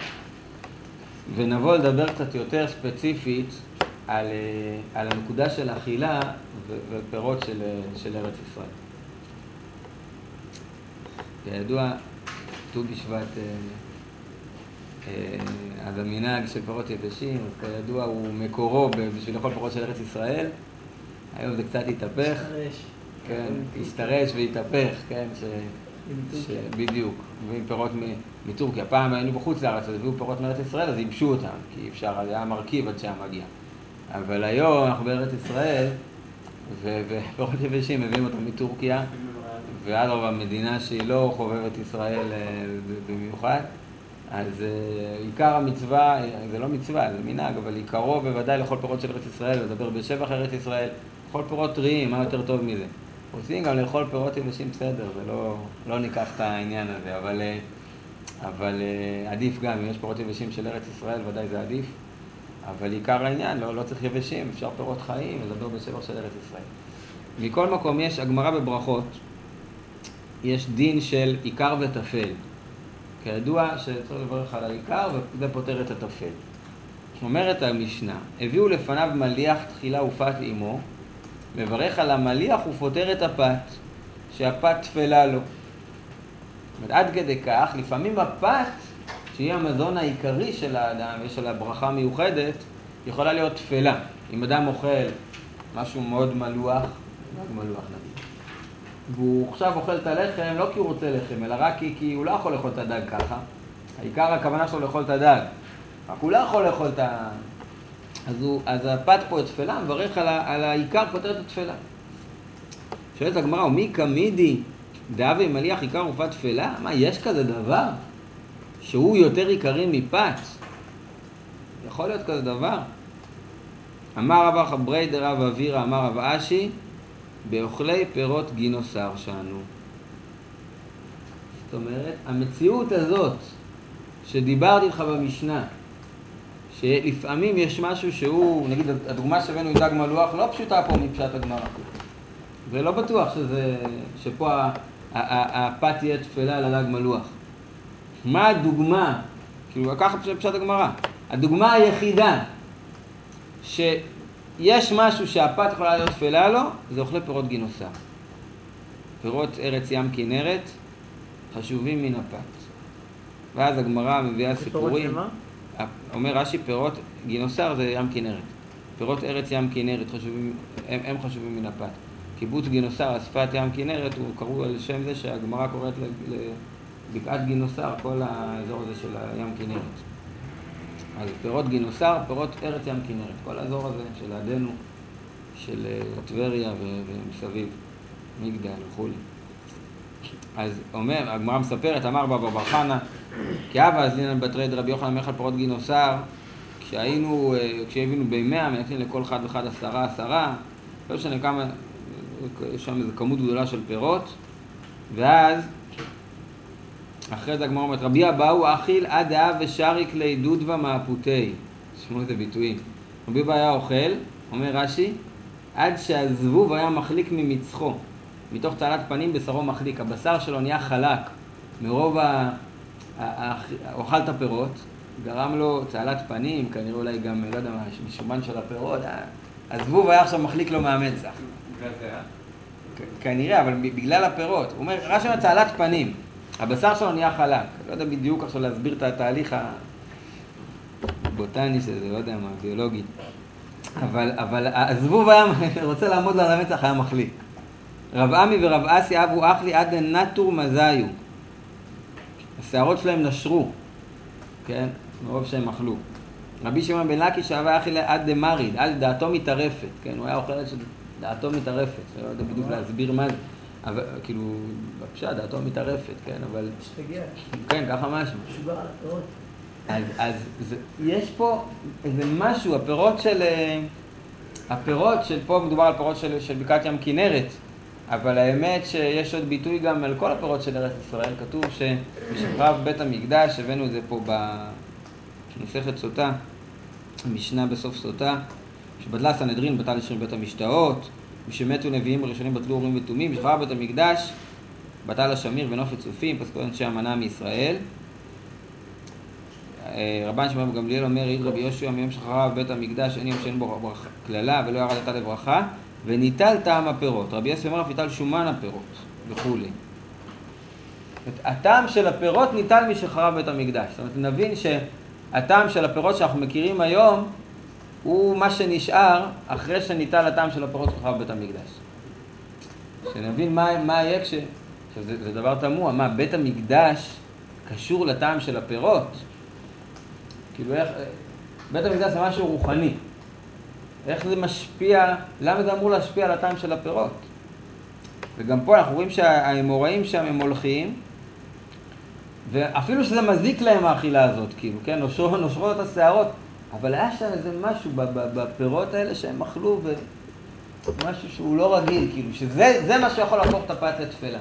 ונבוא לדבר קצת יותר ספציפית על הנקודה של אכילה ופירות של ארץ ישראל. כידוע, ט"ו בשבט אז המנהג של פירות יבשים, אז כידוע הוא מקורו בשביל לאכול פירות של ארץ ישראל. היום זה קצת התהפך. כן, השתרש והתהפך, כן, בדיוק, מביאים פירות מטורקיה. פעם היינו בחוץ לארץ, אז הביאו פירות מארץ ישראל, אז ייבשו אותם, כי אפשר, זה היה מרכיב עד שהיה מגיע. אבל היום אנחנו בארץ ישראל, ופירות יבשים מביאים אותם מטורקיה, ועד רוב המדינה שהיא לא חובבת ישראל במיוחד, אז עיקר המצווה, זה לא מצווה, זה מנהג, אבל עיקרו בוודאי לאכול פירות של ארץ ישראל, לדבר בשבח ארץ ישראל, לאכול פירות טריים, מה יותר טוב מזה? רוצים גם לאכול פירות יבשים בסדר, זה לא ניקח את העניין הזה, אבל עדיף גם, אם יש פירות יבשים של ארץ ישראל, ודאי זה עדיף, אבל עיקר העניין, לא צריך יבשים, אפשר פירות חיים, לדבר בשבח של ארץ ישראל. מכל מקום יש הגמרא בברכות, יש דין של עיקר וטפל. כידוע שצריך לברך על העיקר וזה פותר את הטפל. אומרת המשנה, הביאו לפניו מליח תחילה ופת עמו, מברך על המליח ופותר את הפת, שהפת תפלה לו. עד כדי כך, לפעמים הפת, שהיא המזון העיקרי של האדם ושל הברכה המיוחדת, יכולה להיות תפלה. אם אדם אוכל משהו מאוד מלוח, נגיד. והוא עכשיו אוכל את הלחם, לא כי הוא רוצה לחם, אלא רק כי הוא לא יכול לאכול את הדג ככה. העיקר הכוונה שלו לאכול את הדג. רק הוא לא יכול לאכול את ה... אז הפת פה תפלה, מברך על העיקר פותר את התפלה. שואלת הגמרא, ומי כמידי דאבי מליח עיקר ופת תפלה? מה, יש כזה דבר שהוא יותר עיקרי מפת? יכול להיות כזה דבר? אמר רב חברי דרב אבירה, אמר רב אשי, באוכלי פירות גינוסר שענו. זאת אומרת, המציאות הזאת שדיברתי לך במשנה, שלפעמים יש משהו שהוא, נגיד הדוגמה שבנו עם דג מלוח, לא פשוטה פה מפשט הגמרא. זה לא בטוח שפה הפת תהיה תפלה על הדג מלוח. מה הדוגמה? כאילו, ככה פשט הגמרא. הדוגמה היחידה שיש משהו שהפת יכולה להיות תפלה לו, זה אוכלי פירות גינוסר. פירות ארץ ים כנרת חשובים מן הפת. ואז הגמרא מביאה סיפורים. אומר רש"י, פירות גינוסר זה ים כנרת. פירות ארץ ים כנרת הם חשובים מן הפת. קיבוץ גינוסר, השפת ים כנרת, הוא קראו על שם זה שהגמרא קוראת לבקעת גינוסר, כל האזור הזה של הים כנרת. אז פירות גינוסר, פירות ארץ ים כנרת, כל האזור הזה של עדנו, של טבריה ומסביב, מגדל וכו'. אז אומר, הגמרא מספרת, אמר בבא בר חנא, כי אבא הזלינן בתרי דרבי יוחנן מלך על פירות גינוסר, כשהיינו ב-100, מנתנים לכל אחד ואחד 10, לא משנה כמה, יש שם איזו כמות גדולה של פירות, ואז, אחרי זה הגמרא אומרת, רבי אבאו אכיל עד דאה ושריק לי דודווה מהפותי. תשמעו את הביטויים. רבי אבא היה אוכל, אומר רש"י, עד שהזבוב היה מחליק ממצחו. מתוך צהלת פנים בשרו מחליק. הבשר שלו נהיה חלק. מרוב אוכל את הפירות, גרם לו צהלת פנים, כנראה אולי גם, לא יודע מה, משומן של הפירות. הזבוב היה עכשיו מחליק לו מהמצח. בגלל זה, כנראה, אבל בגלל הפירות. הוא אומר, רש"י אומר צהלת פנים. הבשר שלו נהיה חלק. לא יודע בדיוק עכשיו להסביר את התהליך הבוטני שזה, לא יודע מה, ביולוגי. אבל הזבוב היה, רוצה לעמוד לו על המצח, היה מחליק. רב עמי ורב אסי אבו אחלי עד נטור מזיו. השערות שלהם נשרו, כן? מרוב שהם אכלו. רבי שמעון בן לקיש אהבה אכילה עד דמריד, עד דעתו מתערפת, כן? הוא היה אוכל שדעתו מתערפת, לא יודע בדיוק להסביר מה זה. אבל, כאילו, בפשט, דעתו מתערפת, כן? אבל... שתגיע. כן, ככה משהו. שובר על הפירות. אז יש פה איזה משהו, הפירות של פה מדובר על פירות של בקעת ים כנרת, אבל האמת שיש עוד ביטוי גם על כל הפירות של ארץ ישראל. כתוב שבשחרב בית המקדש, הבאנו את זה פה במסכת סוטה, המשנה בסוף סוטה, שבטלה סנהדרין, בטל ישרים בית המשתאות, משמתו נביאים ראשונים בטלו אורים ותומים, בשחרב בית המקדש, בטל השמיר ונופת צופים, פסקו אנשי המנה מישראל. רבן שמעון גמליאל אומר, העיד רבי יהושע מיום שחרב בית המקדש, אין יום שאין בו כללה ולא ירדת לברכה, וניטל טעם הפירות. רבי יוסי אומר, ניטל שומן הפירות וכו'. הטעם של הפירות ניטל משחרב בית המקדש. זאת אומרת, נבין שהטעם של הפירות שאנחנו מכירים היום, הוא מה שנשאר אחרי שניטל הטעם של הפירות שחרב בית המקדש. שנבין מה יהיה זה דבר תמוה, מה בית המקדש קשור לטעם של הפירות? כאילו איך, בית המקדש זה משהו רוחני. איך זה משפיע, למה זה אמור להשפיע על הטעם של הפירות? וגם פה אנחנו רואים שהאמוראים שם הם הולכים, ואפילו שזה מזיק להם האכילה הזאת, כאילו, כן? נושרות את השערות, אבל היה שם איזה משהו בפירות האלה שהם אכלו, ומשהו שהוא לא רגיל, כאילו, שזה מה שיכול להפוך את הפת לתפלה.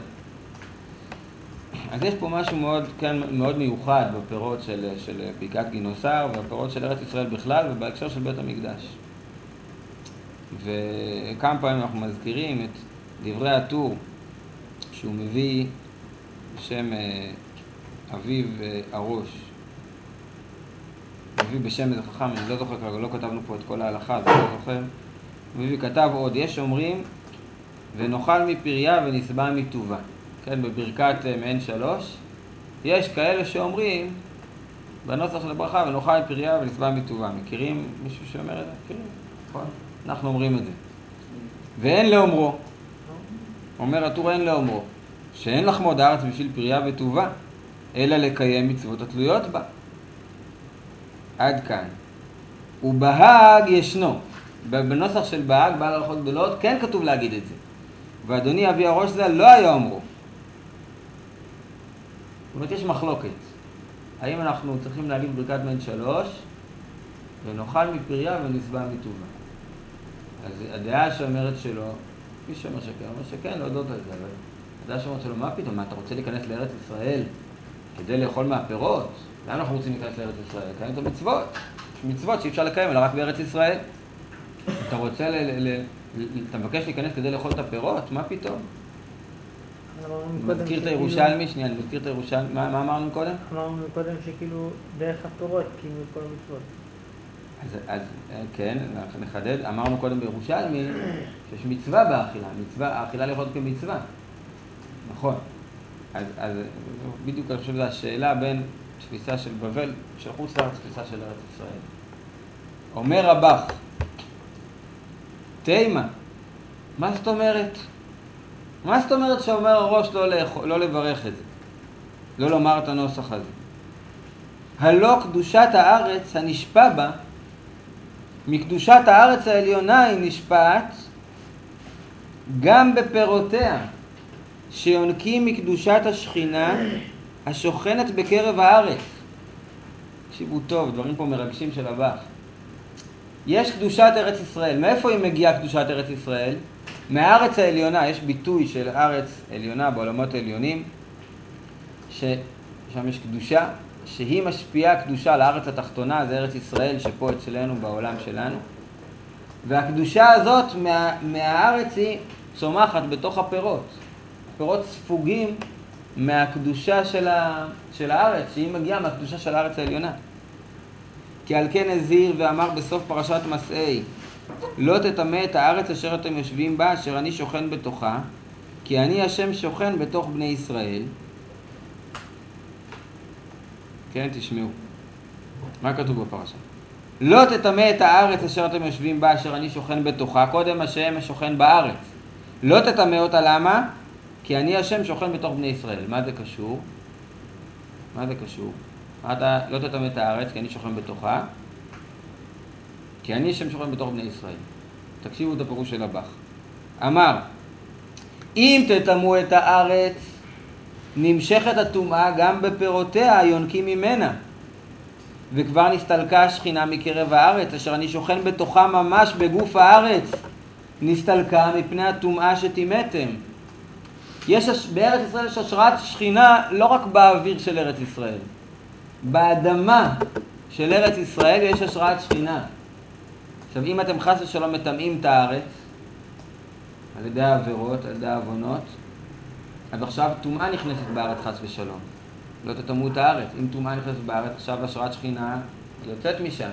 אז יש פה משהו מאוד, כן, מאוד מיוחד בפירות של בקעת גינוסר, והפירות של ארץ ישראל בכלל, ובהקשר של בית המקדש. וכמה פעמים אנחנו מזכירים את דברי הטור, שהוא מביא בשם אביו הראש. הוא מביא בשם איזה חכם, אני לא זוכר כרגע, לא כתבנו פה את כל ההלכה, זה לא זוכר. הוא מביא, כתב עוד, יש אומרים, ונאכל מפריה ונסבע מטובה. כן, בברכת מעין 3, יש כאלה שאומרים, בנוסח של הברכה, ונאכל מפריה ונסבע מטובה. מכירים מישהו שאומר את זה? מכירים? נכון? אנחנו אומרים את זה. ואין לאומרו. אומר הטור, אין לאומרו. שאין לחמוד הארץ בשביל פריה וטובה, אלא לקיים מצוות התלויות בה. עד כאן. ובהג ישנו. בנוסח של בהג, בעל הלכות גדולות, כן כתוב להגיד את זה. ואדוני אבי הראש זה לא היה אומרו. זאת אומרת, יש מחלוקת. האם אנחנו צריכים להגיד ברכת מעין 3, ונאכל מפריה ונסבע מטובה. אז הדעה שאומרת שלא, מי שאומר שכן, אומר שכן, לא יודעות על זה, אבל הדעה שאומרת שלא, מה פתאום? מה, אתה רוצה להיכנס לארץ ישראל כדי לאכול מהפירות? למה אנחנו רוצים להיכנס לארץ ישראל? לקיים את המצוות. יש מצוות שאי אפשר לקיים, אלא רק בארץ ישראל. אתה רוצה, אתה מבקש להיכנס כדי לאכול את הפירות? מה פתאום? מזכיר את הירושלמי, שנייה, אני מזכיר את הירושלמי, מה אמרנו קודם? אמרנו קודם שכאילו דרך הפירות, כאילו כל המצוות. אז כן, נחדד, אמרנו קודם בירושלמי שיש מצווה באכילה, האכילה לאכול כמצווה. נכון. אז בדיוק אני חושב שזו השאלה בין תפיסה של בבל, של חוץ לארץ, תפיסה של ארץ ישראל. אומר רבך, תימה, מה זאת אומרת? מה זאת אומרת שאומר הראש לא לברך את זה? לא לומר את הנוסח הזה. הלא קדושת הארץ הנשפע בה, מקדושת הארץ העליונה היא נשפעת גם בפירותיה, שיונקים מקדושת השכינה השוכנת בקרב הארץ. תקשיבו טוב, דברים פה מרגשים של הבח. יש קדושת ארץ ישראל. מאיפה היא מגיעה קדושת ארץ ישראל? מהארץ העליונה. יש ביטוי של ארץ עליונה בעולמות העליונים, ששם יש קדושה, שהיא משפיעה קדושה לארץ התחתונה, זה ארץ ישראל שפה אצלנו בעולם שלנו. והקדושה הזאת מהארץ היא צומחת בתוך הפירות. הפירות ספוגים מהקדושה של הארץ, שהיא מגיעה מהקדושה של הארץ העליונה. כי על כן הזהיר ואמר בסוף פרשת מסעי, לא תטמא את הארץ אשר אתם יושבים בה, אשר אני שוכן בתוכה, כי אני השם שוכן בתוך בני ישראל. כן, תשמעו. מה כתוב בפרשה? לא תטמא את הארץ אשר אתם יושבים בה, אשר אני שוכן בתוכה. קודם השם שוכן בארץ. לא תטמא אותה, למה? כי אני השם שוכן בתוך בני ישראל. מה זה קשור? מה זה קשור? אתה לא תטמא את הארץ, כי אני שוכן בתוכה. כי אני השם שוכן בתוך בני ישראל. תקשיבו את הפירוש של הבח. אמר, אם תטמאו את הארץ, נמשכת הטומאה גם בפירותיה היונקים ממנה. וכבר נסתלקה השכינה מקרב הארץ, אשר אני שוכן בתוכה ממש בגוף הארץ. נסתלקה מפני הטומאה שטימאתם. בארץ ישראל יש השראת שכינה לא רק באוויר של ארץ ישראל. באדמה של ארץ ישראל יש השראת שכינה. עכשיו, אם אתם חס ושלום מטמאים את הארץ, על ידי העבירות, על ידי העוונות, אז עכשיו טומאה נכנסת בארץ חס ושלום. לא תטמאו את הארץ. אם טומאה נכנסת בארץ, עכשיו השראת שכינה יוצאת משם.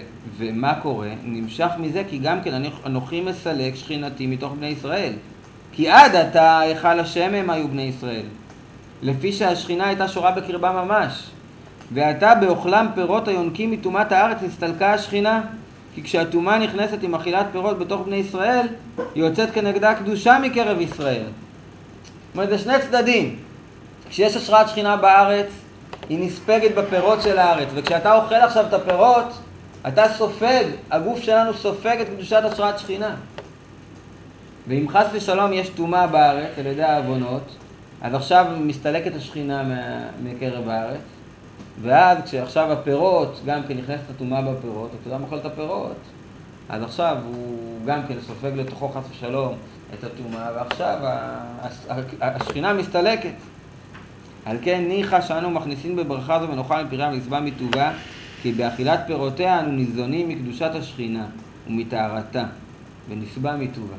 ומה קורה? נמשך מזה כי גם כן אנוכי מסלק שכינתי מתוך בני ישראל. כי עד עתה היכל השם הם היו בני ישראל, לפי שהשכינה הייתה שורה בקרבה ממש. ועתה באוכלם פירות היונקים מטומאת הארץ נסתלקה השכינה, כי כשהטומאה נכנסת עם אכילת פירות בתוך בני ישראל, היא יוצאת כנגדה קדושה מקרב ישראל. זאת אומרת, זה שני צדדים. כשיש השראת שכינה בארץ, היא נספגת בפירות של הארץ, וכשאתה אוכל עכשיו את הפירות, אתה סופג, הגוף שלנו סופג את קדושת השראת שכינה. ואם חס ושלום יש טומאה בארץ על ידי העוונות, אז עכשיו מסתלקת השכינה מקרב הארץ, ואז כשעכשיו הפירות, גם כן נכנסת הטומאה בפירות, אתה יודע אוכל את הפירות, אז עכשיו הוא גם כן סופג לתוכו חס ושלום את הטומאה, ועכשיו השכינה מסתלקת. על כן ניחא שאנו מכניסים בברכה זו ונאכל מפרי המצווה מטובה, כי באכילת פירותיה אנו ניזונים מקדושת השכינה ומטהרתה, ונסבע מטובה.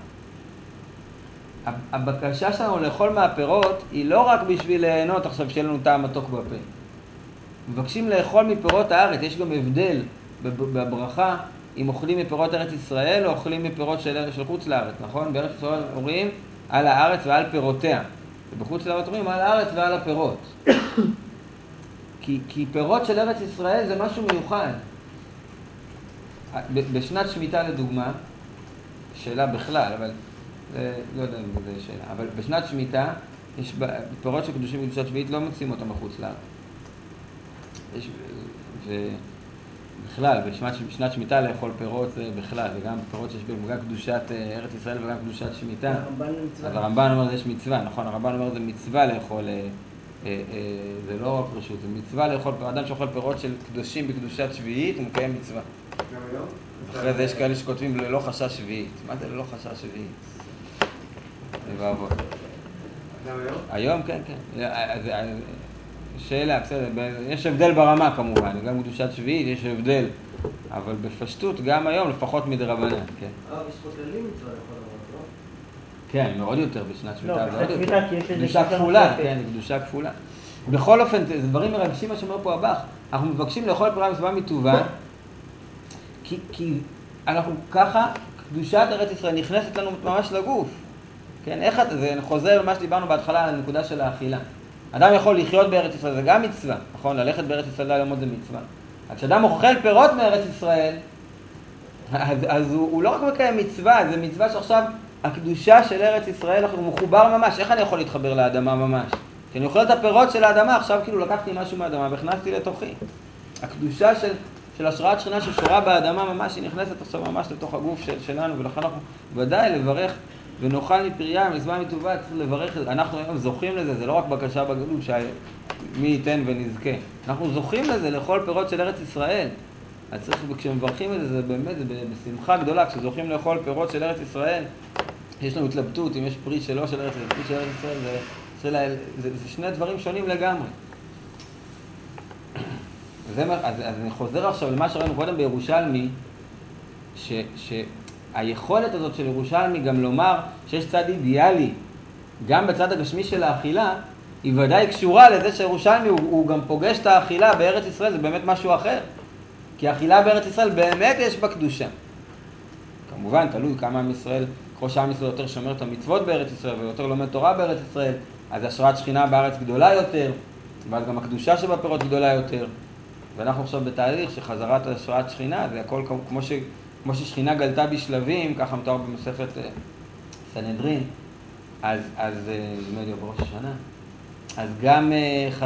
הבקשה שלנו לאכול מהפירות היא לא רק בשביל ליהנות עכשיו שיהיה לנו טעם מתוק בפה. מבקשים לאכול מפירות הארץ. יש גם הבדל בברכה אם אוכלים מפירות ארץ ישראל או אוכלים מפירות של חוץ לארץ, נכון? בארץ ישראל אומרים על הארץ ועל פירותיה, ובחוץ לארץ אומרים על הארץ ועל הפירות. כי פירות של ארץ ישראל זה משהו מיוחד. בשנת שמיטה לדוגמה, שאלה בכלל, אבל לא יודע אם זה שאלה, אבל בשנת שמיטה יש פירות שקדושים בקדושת שביעית לא מוצאים אותם בחוץ לארץ. ובכלל, בשנת שמיטה לאכול פירות זה בכלל, וגם פירות שיש בהם גם קדושת ארץ ישראל וגם קדושת שמיטה. אז הרמב"ן אומר זה יש מצווה, נכון? הרמב"ן אומר זה מצווה לאכול, זה לא רק רשות, זה מצווה לאכול, אדם שאוכל פירות של קדושים בקדושת שביעית, הוא מקיים מצווה. גם היום? אחרי זה יש כאלה שכותבים ללא חשש שביעית. מה זה ללא חשש שביעית? זה בעבוד. גם היום? היום כן, כן. שאלה, בסדר, יש הבדל ברמה כמובן, גם קדושת שביעית יש הבדל, אבל בפשטות גם היום לפחות מדרבנן, כן. יש פה כללים מצווה לכל דבר, לא? כן, מאוד יותר בשנת שמיטה, לא, בשנת שמיטה כי יש איזה קדושה כפולה, כן, קדושה כפולה. בכל אופן, זה דברים מרגשים מה שאומר פה הבח, אנחנו מבקשים לאכול פירה מצווה מטובה, כי אנחנו ככה, קדושת ארץ ישראל נכנסת לנו ממש לגוף. כן, איך זה חוזר למה שדיברנו בהתחלה על הנקודה של האכילה. אדם יכול לחיות בארץ ישראל, זה גם מצווה, נכון? ללכת בארץ ישראל ללמוד זה מצווה. אז כשאדם אוכל פירות מארץ ישראל, אז הוא לא רק מקיים מצווה, זה מצווה שעכשיו הקדושה של ארץ ישראל הוא מחובר ממש. איך אני יכול להתחבר לאדמה ממש? כי אני אוכל את הפירות של האדמה, עכשיו כאילו לקחתי משהו מהאדמה והכנסתי לתוכי. הקדושה של השראת שכינה ששורה באדמה ממש, היא נכנסת עכשיו ממש לתוך הגוף שלנו, ולכן אנחנו ודאי לברך ונאכל מפריה, מצווה מטובה, צריך לברך. אנחנו היום זוכים לזה, זה לא רק בקשה בגלות שמי ייתן ונזכה. אנחנו זוכים לזה, לאכול פירות של ארץ ישראל. אז צריך, כשמברכים את זה, זה באמת, זה בשמחה גדולה, כשזוכים לאכול פירות של ארץ ישראל, יש לנו התלבטות, אם יש פרי שלו של ארץ, פרי של ארץ ישראל, זה שני דברים שונים לגמרי. אז אני חוזר עכשיו למה שראינו קודם בירושלמי, היכולת הזאת של ירושלמי גם לומר שיש צד אידיאלי, גם בצד הגשמי של האכילה, היא ודאי קשורה לזה שירושלמי הוא גם פוגש את האכילה בארץ ישראל, זה באמת משהו אחר. כי האכילה בארץ ישראל באמת יש בה קדושה. כמובן, תלוי כמה עם ישראל, ככל שעם ישראל יותר שומר את המצוות בארץ ישראל ויותר לומד תורה בארץ ישראל, אז השראת שכינה בארץ גדולה יותר, אבל גם הקדושה שבפירות גדולה יותר. ואנחנו עכשיו בתהליך שחזרת השראת שכינה, זה הכל כמו ששכינה גלתה בשלבים, ככה מתואר במסכת סנהדרין, אז נדמה לי בראש השנה, אז גם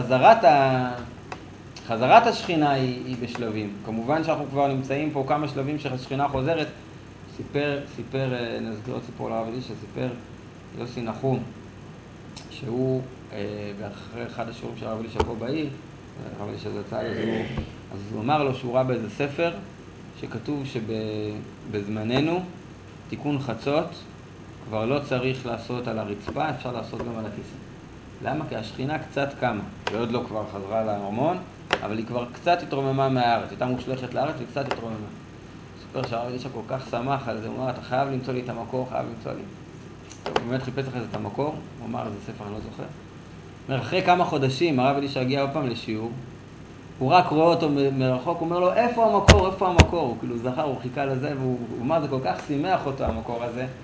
חזרת השכינה היא בשלבים. כמובן שאנחנו כבר נמצאים פה כמה שלבים שהשכינה חוזרת. נזכיר עוד סיפור לרב אלישע, סיפר יוסי נחום, שהוא אחרי אחד השיעורים של הרב אלישע פה בעיר, הרב אלישע זה צהל, אז הוא אמר לו שהוא ראה באיזה ספר שכתוב שבזמננו תיקון חצות כבר לא צריך לעשות על הרצפה, אפשר לעשות גם על הכיסא. למה? כי השכינה קצת קמה, ועוד לא כבר חזרה לארמון, אבל היא כבר קצת התרוממה מהארץ, הייתה מושלכת לארץ וקצת התרוממה. סופר שהרב אלישע כל כך שמח על זה, הוא אמר, אתה חייב למצוא לי את המקור, חייב למצוא לי. הוא באמת חיפש אחרי זה את המקור, הוא אמר, איזה ספר, אני לא זוכר. אומר, אחרי כמה חודשים, הרב אלישע הגיע עוד פעם לשיעור, הוא רק רואה אותו מרחוק, הוא אומר לו, איפה המקור, איפה המקור? הוא כאילו זכר, הוא חיכה לזה, והוא אמר, זה כל כך שימח אותו המקור הזה,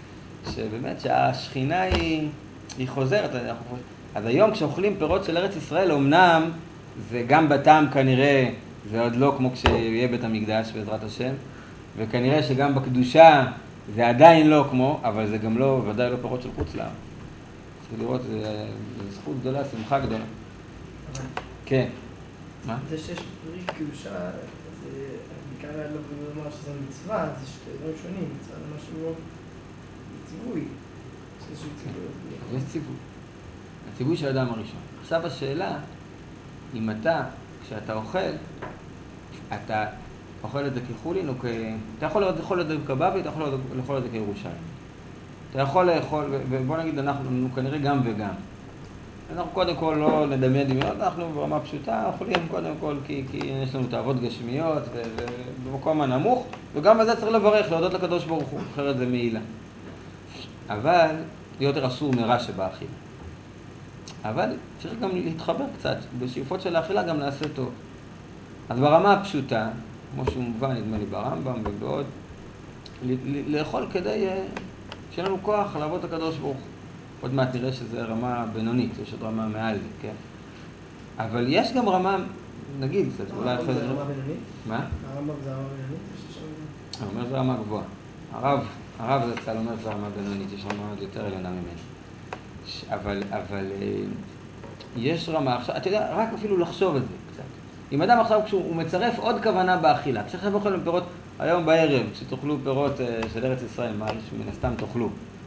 שבאמת שהשכינה היא חוזרת. אז היום כשאוכלים פירות של ארץ ישראל, אמנם זה גם בטעם כנראה, זה עוד לא כמו כשיהיה בית המקדש בעזרת השם, וכנראה שגם בקדושה זה עדיין לא כמו, אבל זה גם לא, ודאי לא פירות של חוץ לארץ. צריך לראות, זה זכות גדולה, שמחה גדולה. כן. מה? זה שיש פרי קדושה, זה בעיקר לא לומר שזה מצווה, זה שתי דברים שונים, מצווה זה משהו ציווי. יש איזשהו ציווי. יש ציווי. הציווי של האדם הראשון. עכשיו השאלה, אם אתה, כשאתה אוכל, אתה אוכל את זה כחולין או אתה יכול לאכול את זה כבבי, אתה יכול לאכול את זה כירושלים. אתה יכול לאכול, ובוא נגיד אנחנו כנראה גם וגם. אנחנו קודם כל לא נדמיין דמיונות, אנחנו ברמה פשוטה אוכלים קודם כל כי יש לנו תאוות גשמיות ובמקום הנמוך, וגם בזה צריך לברך, להודות לקדוש ברוך הוא, אחרת זה מעילה. אבל יותר אסור מרע שבאכילה. אבל צריך גם להתחבר קצת, בשאיפות של האכילה גם נעשה טוב. אז ברמה הפשוטה, כמו שהוא מובן, נדמה לי ברמב"ם ובעוד, לאכול כדי שיהיה לנו כוח לעבוד את הקדוש ברוך הוא. עוד מעט נראה שזה רמה בינונית, יש עוד רמה מעל זה, כן? אבל יש גם רמה, נגיד קצת, אולי אחרי זה... זה רמה בינונית? מה? הרמב"ם זה רמה בינונית? הוא אומר זה רמה גבוהה. הרב זה צהל אומר זה רמה בינונית, יש רמה עוד יותר עליונה ממני. אבל יש רמה, עכשיו, אתה יודע, רק אפילו לחשוב את זה קצת. אם אדם עכשיו כשהוא מצרף עוד כוונה באכילה, כשאתם אוכלים פירות, היום בערב, כשתאכלו פירות של ארץ ישראל, מה מן הסתם תאכלו.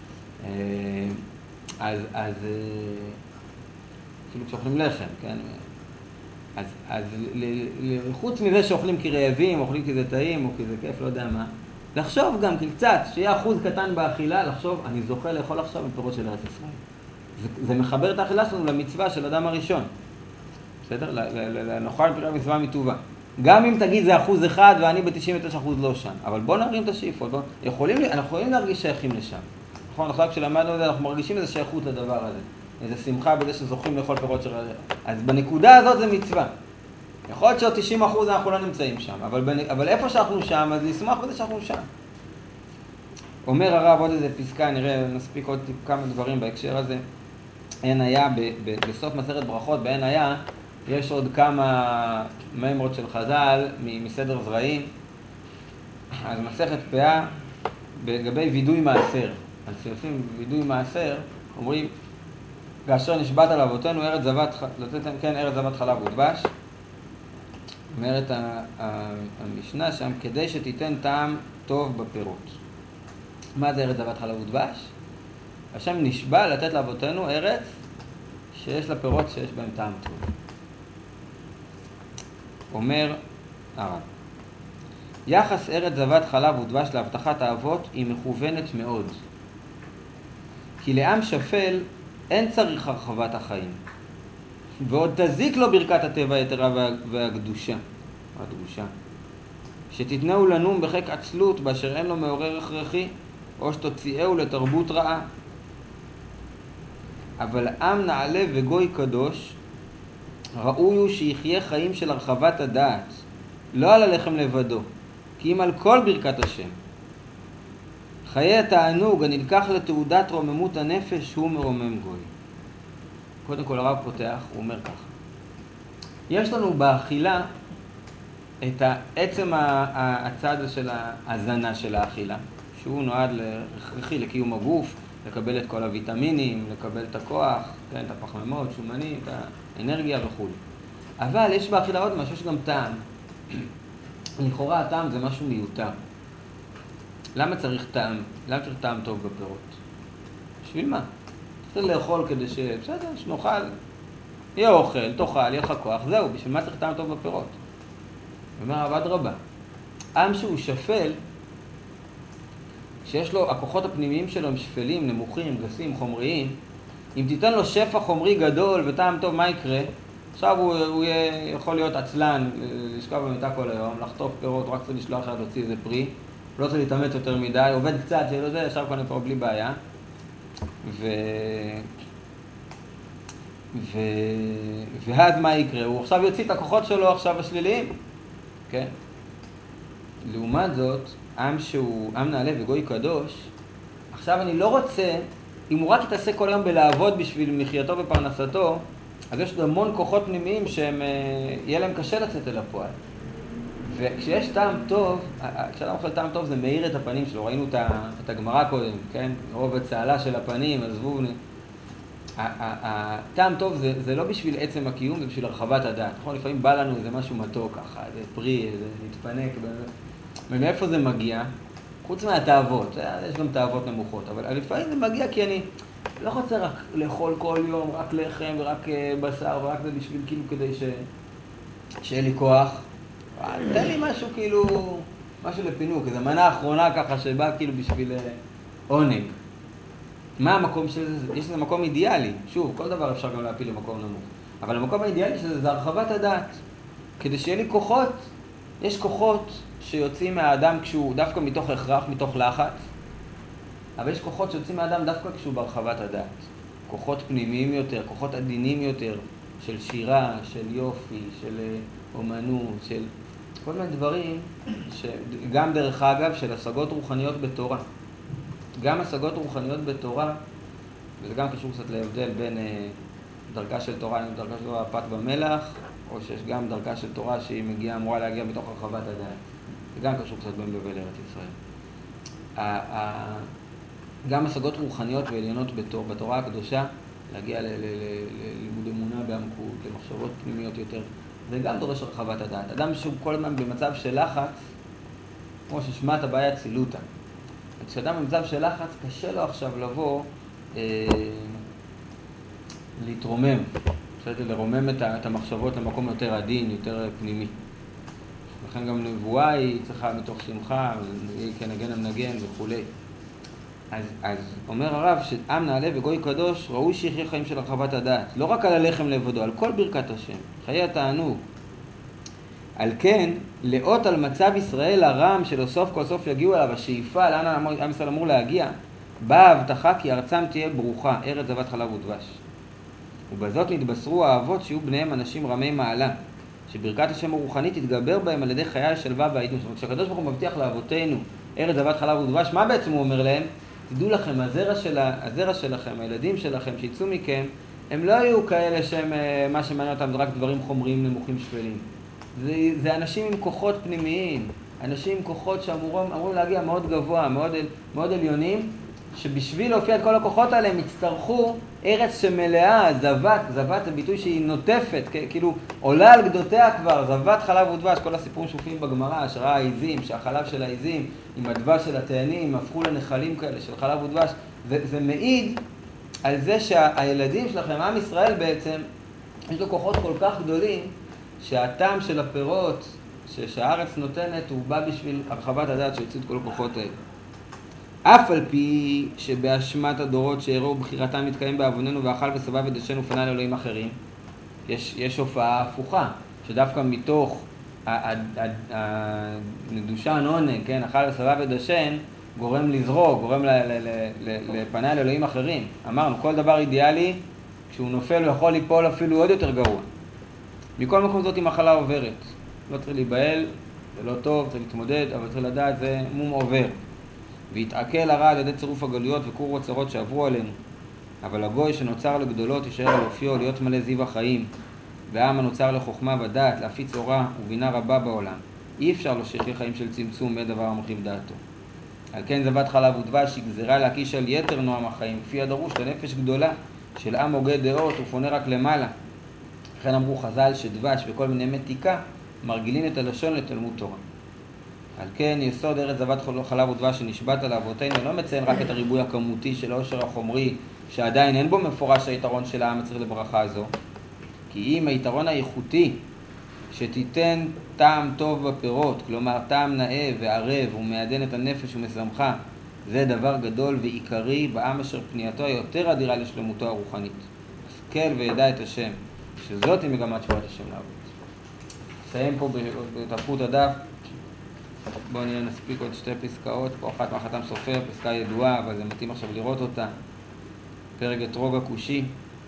אז אפילו כשאוכלים לחם, כן? אז חוץ מזה שאוכלים כי רעבים, אוכלים כי זה טעים או כי זה כיף, לא יודע מה, לחשוב גם קצת, שיהיה אחוז קטן באכילה, לחשוב, אני זוכה לאכול עכשיו מפירות של ארץ ישראל. זה מחבר את האכילה שלנו למצווה של אדם הראשון. בסדר? נאכל פרי המצווה מטובה. גם אם תגיד זה 1% ואני ב-99% לא שם, אבל בוא נרים את השאיפות, אנחנו יכולים להרגיש שייכים לשם. נכון, עכשיו כשלמדנו את זה, אנחנו מרגישים איזו שייכות לדבר הזה. איזו שמחה בזה שזוכים לאכול פירות של... אז בנקודה הזאת זה מצווה. יכול להיות שעוד 90% אנחנו לא נמצאים שם, אבל איפה שאנחנו שם, אז נשמח בזה שאנחנו שם. אומר הרב עוד איזה פסקה, נראה, נספיק עוד כמה דברים בהקשר הזה. אין היה, בסוף מסכת ברכות, באין היה, יש עוד כמה מימרות של חז"ל מסדר זרעים. אז מסכת פאה, לגבי וידוי מעשר. אז כשעושים וידוי מעשר, אומרים, כאשר נשבעת על אבותינו, ארץ זבת חלב ודבש. אומרת המשנה שם, כדי שתיתן טעם טוב בפירות. מה זה ארץ זבת חלב ודבש? השם נשבע לתת לאבותינו ארץ שיש לה פירות שיש בהם טעם טוב. אומר הרב, יחס ארץ זבת חלב ודבש להבטחת האבות היא מכוונת מאוד. כי לעם שפל אין צריך הרחבת החיים. ועוד תזיק לו ברכת הטבע היתרה והקדושה. שתתנאו לנום בחיק עצלות באשר אין לו מעורר הכרחי, או שתוציאהו לתרבות רעה. אבל עם נעלה וגוי קדוש, ראוי הוא שיחיה חיים של הרחבת הדעת, לא על הלחם לבדו, כי אם על כל ברכת השם. חיי התענוג הנלקח לתעודת רוממות הנפש הוא מרומם גוי. קודם כל הרב פותח, הוא אומר ככה. יש לנו באכילה את עצם הצד של ההזנה של האכילה, שהוא נועד להכרחי לקיום הגוף, לקבל את כל הוויטמינים, לקבל את הכוח, כן, את הפחמימות, שומנים, את האנרגיה וכו'. אבל יש באכילה עוד משהו, יש גם טעם. לכאורה הטעם זה משהו מיותר. למה צריך טעם? למה צריך טעם טוב בפירות? בשביל מה? צריך לאכול כדי בסדר, שנאכל, יהיה אוכל, תאכל, יהיה לך כוח, זהו, בשביל מה צריך טעם טוב בפירות? אומר עבד רבה, עם שהוא שפל, שיש לו, הכוחות הפנימיים שלו הם שפלים, נמוכים, גסים, חומריים, אם תיתן לו שפע חומרי גדול וטעם טוב, מה יקרה? עכשיו הוא יכול להיות עצלן, לשכב במיטה כל היום, לחטוף פירות, רק צריך לשלוח לך להוציא איזה פרי, לא צריך להתאמץ יותר מדי, עובד קצת, שיהיה לו זה, ישר קודם פה בלי בעיה. ואז מה יקרה? הוא עכשיו יוציא את הכוחות שלו עכשיו השליליים, כן? לעומת זאת, עם שהוא עם נעלה וגוי קדוש, עכשיו אני לא רוצה, אם הוא רק יתעסק כל היום בלעבוד בשביל מחייתו ופרנסתו, אז יש המון כוחות פנימיים שהם, יהיה להם קשה לצאת אל הפועל. וכשיש טעם טוב, כשאדם אוכל טעם טוב זה מאיר את הפנים שלו, ראינו את הגמרא קודם, כן? רוב הצהלה של הפנים, עזבו, הטעם טוב זה לא בשביל עצם הקיום, זה בשביל הרחבת הדעת. נכון? לפעמים בא לנו איזה משהו מתוק ככה, איזה פרי, איזה מתפנק, ומאיפה זה מגיע? חוץ מהתאוות, יש גם תאוות נמוכות, אבל לפעמים זה מגיע כי אני לא רוצה רק לאכול כל יום, רק לחם ורק בשר ורק זה בשביל כאילו כדי שיהיה לי כוח. תן לי משהו כאילו, משהו לפינוק, איזו מנה אחרונה ככה שבא כאילו בשביל עונג. מה המקום של זה? יש איזה מקום אידיאלי. שוב, כל דבר אפשר גם להפיל למקום נמוך. אבל המקום האידיאלי של זה הרחבת הדעת. כדי שיהיה לי כוחות, יש כוחות שיוצאים מהאדם כשהוא דווקא מתוך הכרח, מתוך לחץ, אבל יש כוחות שיוצאים מהאדם דווקא כשהוא ברחבת הדעת. כוחות פנימיים יותר, כוחות עדינים יותר, של שירה, של יופי, של אומנות, של כל מיני דברים, גם דרך אגב של השגות רוחניות בתורה. גם השגות רוחניות בתורה, וזה גם קשור קצת להבדל בין דרכה של תורה, דרכה של תורה פת במלח, או שיש גם דרכה של תורה שהיא מגיעה, אמורה להגיע בתוך הרחבת הדעת. זה גם קשור קצת בין בבל לארץ ישראל. גם השגות רוחניות ועליונות בתורה הקדושה, להגיע ללימוד אמונה בעמקות, למחשבות פנימיות יותר, זה גם דורש הרחבת הדעת. אדם שהוא כל הזמן במצב של לחץ, כמו ששמעת הבעיה צילותה. כשאדם במצב של לחץ, קשה לו עכשיו לבוא להתרומם, לרומם את המחשבות למקום יותר עדין, יותר פנימי. לכן גם נבואה היא צריכה מתוך שמחה, יהיה כנגן המנגן וכו'. אז אומר הרב שעם נעלה וגוי קדוש ראוי שיחיה חיים של הרחבת הדעת. לא רק על הלחם לבדו, על כל ברכת השם, חיי התענוג. על כן, לאות על מצב ישראל הרם שלו סוף כל סוף יגיעו אליו, השאיפה לאן עם ישראל אמור להגיע, באה הבטחה כי ארצם תהיה ברוכה, ארץ זבת חלב ודבש. ובזאת נתבשרו האבות שיהיו בניהם אנשים רמי מעלה, שברכת השם הרוחנית תתגבר בהם על ידי חיי השלווה והעידון. זאת אומרת, כשהקדוש ברוך הוא מבטיח לאבותינו ארץ זבת חלב ודבש, מה בעצם הוא אומר להם? תדעו לכם, הזרע שלכם, הילדים שלכם שיצאו מכם, הם לא היו כאלה שהם, מה שמעניין אותם זה רק דברים חומריים נמוכים שפלים. זה אנשים עם כוחות פנימיים, אנשים עם כוחות שאמורים להגיע מאוד גבוה, מאוד עליונים, שבשביל להופיע את כל הכוחות האלה הם יצטרכו ארץ שמלאה, זבת זה ביטוי שהיא נוטפת, כאילו עולה על גדותיה כבר, זבת חלב ודבש, כל הסיפורים שהופיעים בגמרא, שראה העיזים, שהחלב של העיזים עם הדבש של התאנים הפכו לנחלים כאלה של חלב ודבש, זה מעיד על זה שהילדים שלכם, עם ישראל בעצם, יש לו כוחות כל כך גדולים, שהטעם של הפירות שהארץ נותנת הוא בא בשביל הרחבת הדעת שיוציא את כל הכוחות האלה. אף על פי שבאשמת הדורות שהראו בחירתם מתקיים בעווננו ואכל וסבב ודשן ופנה לאלוהים אחרים, יש הופעה הפוכה, שדווקא מתוך הנדושה הנונג, כן, אכל וסבב ודשן, גורם לזרוק, גורם לפנה לאלוהים אחרים. אמרנו, כל דבר אידיאלי, כשהוא נופל הוא יכול ליפול אפילו עוד יותר גרוע. מכל מקום זאת היא מחלה עוברת. לא צריך להיבהל, זה לא טוב, צריך להתמודד, אבל צריך לדעת, זה מום עובר. והתעכל הרע על ידי צירוף הגלויות וקור הצרות שעברו עלינו. אבל הגוי שנוצר לגדולות יישאר על אופיו להיות מלא זיו החיים, והעם הנוצר לחוכמה ודעת, להפיץ אורה ובינה רבה בעולם. אי אפשר לו שיחיה חיים של צמצום מדבר המחליף דעתו. על כן זבת חלב ודבש היא גזירה להקיש על יתר נועם החיים, כפי הדרוש לנפש גדולה של עם הוגה דעות ופונה רק למעלה. לכן אמרו חז"ל שדבש וכל מיני מתיקה מרגילים את הלשון לתלמוד תורה. על כן יסוד ארץ זבת חלב ודבש שנשבעת על אבותינו לא מציין רק את הריבוי הכמותי של העושר החומרי, שעדיין אין בו מפורש היתרון של העם צריך לברכה הזו, כי אם היתרון האיכותי שתיתן טעם טוב בפירות, כלומר טעם נאה וערב ומעדן את הנפש ומשמחה, זה דבר גדול ועיקרי בעם אשר פנייתו יותר אדירה לשלמותו הרוחנית. השכל וידע את השם, שזאת היא מגמת שבועת השם לעבוד. נסיים פה בתהפכות הדף. בואו נראה, נספיק עוד שתי פסקאות, פה אחת מהחתם סופר, פסקה ידועה, אבל זה מתאים עכשיו לראות אותה. פרק אתרוג הכושי,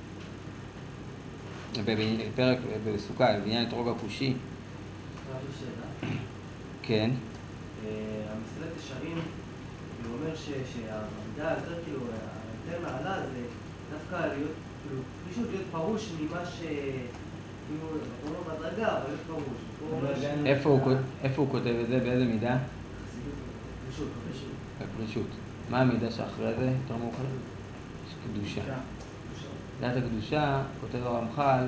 פרק בסוכה, בעניין אתרוג הכושי. משהו שאלה? כן. המסילת ישרים, הוא אומר שהעבודה יותר כאילו, יותר מעלה זה דווקא להיות, כאילו, פשוט להיות פרוש ממה ש... כאילו, הוא לא בדרגה, אבל להיות פרוש. איפה הוא כותב את זה? באיזה מידה? פרישות. בפרישות. מה המידה שאחרי זה? יותר מאוחר? יש קדושה. דעת הקדושה, כותב הרמח"ל,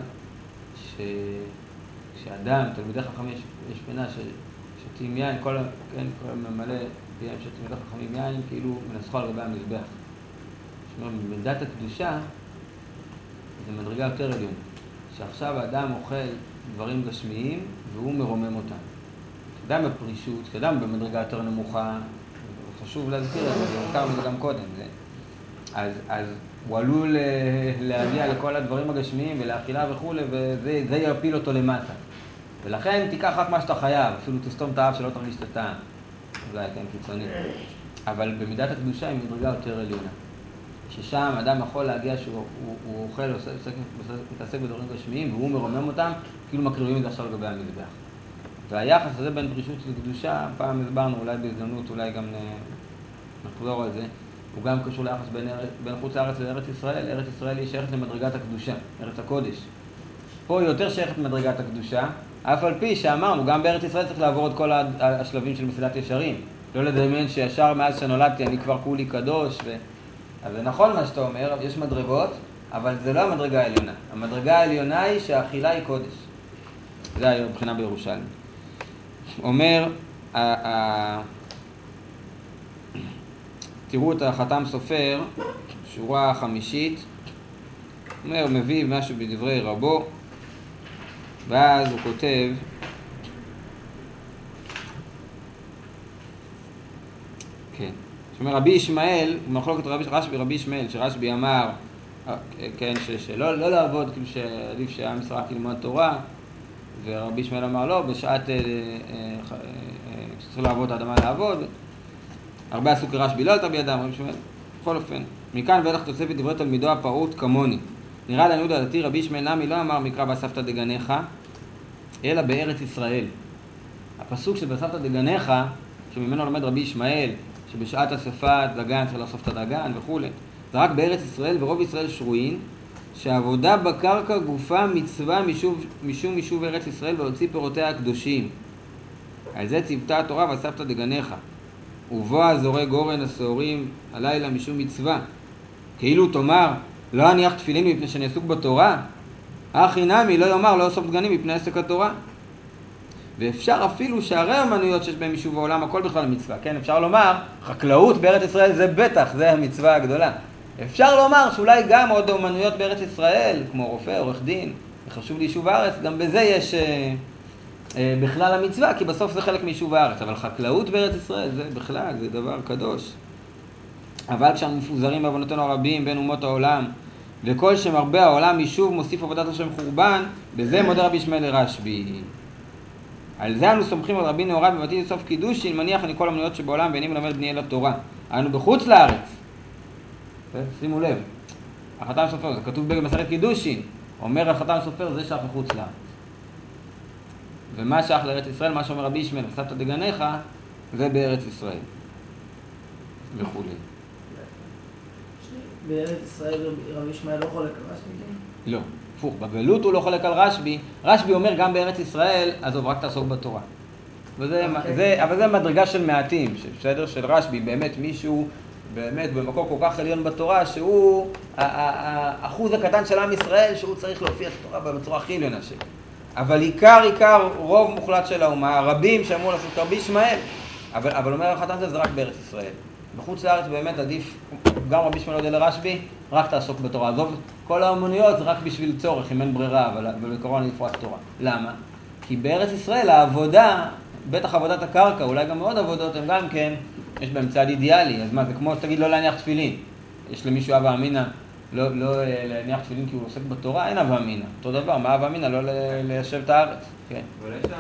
כשאדם, תלמידי חכמים, יש פינה ששותים יין, כל ממלא פיהם שתלמידי חכמים יין, כאילו מנסחו על גבי המזבח. זאת אומרת, בדת הקדושה, זה מדרגה יותר עליון. שעכשיו האדם אוכל דברים גשמיים, והוא מרומם אותם. כשאדם בפרישות, כשאדם במדרגה יותר נמוכה, חשוב להזכיר את זה, הזכרנו את זה גם קודם. אז הוא עלול להגיע לכל הדברים הגשמיים ולאכילה וכו', וזה ירפיל אותו למטה. ולכן תיקח רק מה שאתה חייב, אפילו תסתום את האף שלא תרגיש את הטעם. אולי כן קיצוני. אבל במידת הקדושה היא מדרגה יותר עליונה. ששם אדם יכול להגיע שהוא אוכל, מתעסק בדברים גשמיים, והוא מרומם אותם, כאילו מקריבים את זה עכשיו לגבי המזבח. והיחס הזה בין פרישות לקדושה, פעם הסברנו, אולי בהזדמנות, אולי גם נחזור על זה, הוא גם קשור ליחס בין חוץ לארץ לארץ ישראל. ארץ ישראל היא שייכת למדרגת הקדושה, ארץ הקודש. פה היא יותר שייכת למדרגת הקדושה, אף על פי שאמרנו, גם בארץ ישראל צריך לעבור את כל השלבים של מסילת ישרים. לא לדמיין שישר מאז שנולדתי אני כבר כולי קדוש. אז זה נכון מה שאתה אומר, יש מדרגות, אבל זה לא המדרגה העליונה. המדרגה העליונה היא שהאכילה היא קודש. זה היה מבחינה בירושלים. אומר, תראו את החתם סופר, שורה חמישית, אומר, מביא משהו בדברי רבו, ואז הוא כותב, כן, שאומר רבי ישמעאל, במחלוקת רבי ישמעאל, שרשב"י אמר, כן, שלא לעבוד, כאילו שעדיף שהעם ישראל ילמד תורה, ורבי ישמעאל אמר לא, בשעת שצריך לעבוד האדמה לעבוד, הרבה עשו כרשב"י לא עלתה בידם, רבי ישמעאל, בכל אופן, מכאן ואילך תוספת דברי תלמידו הפעוט כמוני. נראה לעניות דעתי רבי ישמעאל נמי לא אמר מקרא בסבתא דגניך, אלא בארץ ישראל. הפסוק של בסבתא דגניך, שממנו לומד רבי ישמעאל, שבשעת אספת דגן צריך לאסוף את הדגן וכו', זה רק בארץ ישראל, ורוב ישראל שרויים, שהעבודה בקרקע גופה מצווה משום יישוב ארץ ישראל והוציא פירותיה הקדושים. על זה ציוותה התורה ואספת דגניך. ובוא הזורק גורן השעורים הלילה משום מצווה. כאילו תאמר, לא אניח תפילין מפני שאני עסוק בתורה, אחי נמי לא יאמר לא אסוף דגנים מפני עסק התורה. ואפשר אפילו שהרי המנויות שיש בהם יישוב העולם, הכל בכלל מצווה. כן, אפשר לומר, חקלאות בארץ ישראל זה בטח, זה המצווה הגדולה. אפשר לומר שאולי גם עוד אומנויות בארץ ישראל, כמו רופא, עורך דין, וחשוב ליישוב הארץ, גם בזה יש בכלל המצווה, כי בסוף זה חלק מיישוב הארץ. אבל חקלאות בארץ ישראל זה בכלל, זה דבר קדוש. אבל כשאנו מפוזרים בעוונותינו הרבים בין אומות העולם, וכל שמרבה העולם יישוב מוסיף עבודת השם חורבן, בזה מודה רבי ישמעאל לרשב"י. על זה אנו סומכים על רבי נהוראי בבתית סוף קידושין, מניח אני כל המנויות שבעולם ואיני מלמד בני אל התורה. אנו בחוץ לארץ. שימו לב, החתם סופר, זה כתוב במסכת קידושין, אומר החתם סופר, זה שייך לחוץ לארץ. ומה שייך לארץ ישראל, מה שאומר רבי ישמעאל, וסבתא דגניך, זה בארץ ישראל. וכו'. בארץ ישראל רבי ישמעאל לא חולק על רשב"י? לא, הפוך, בגלות הוא לא חולק על רשב"י. רשב"י אומר גם בארץ ישראל, עזוב, רק תעסוק בתורה. אבל זה מדרגה של מעטים, בסדר? של רשב"י, באמת מישהו, באמת במקום כל כך עליון בתורה, שהוא האחוז הקטן של עם ישראל, שהוא צריך להופיע את התורה בצורה הכי עליונה שלו. אבל עיקר, רוב מוחלט של האומה, הרבים שאמרו לעשות רבי ישמעאל, אבל אומר החתם זה רק בארץ ישראל. בחוץ לארץ באמת עדיף, גם רבי ישמעאל יודע לרשב"י, רק תעסוק בתורה. עזוב, כל האמוניות זה רק בשביל צורך, אם אין ברירה, אבל בעיקרון נפרט תורה. למה? כי בארץ ישראל העבודה, בטח עבודת הקרקע, אולי גם מאוד עבודות, הם גם כן, יש בהם צעד אידיאלי. אז מה, זה כמו שתגיד לא להניח תפילין. יש למישהו אבא אמינא, לא להניח תפילין כי הוא עוסק בתורה, אין אבא אמינא. אותו דבר, מה אבא אמינא? לא ליישב את הארץ. כן. אבל יש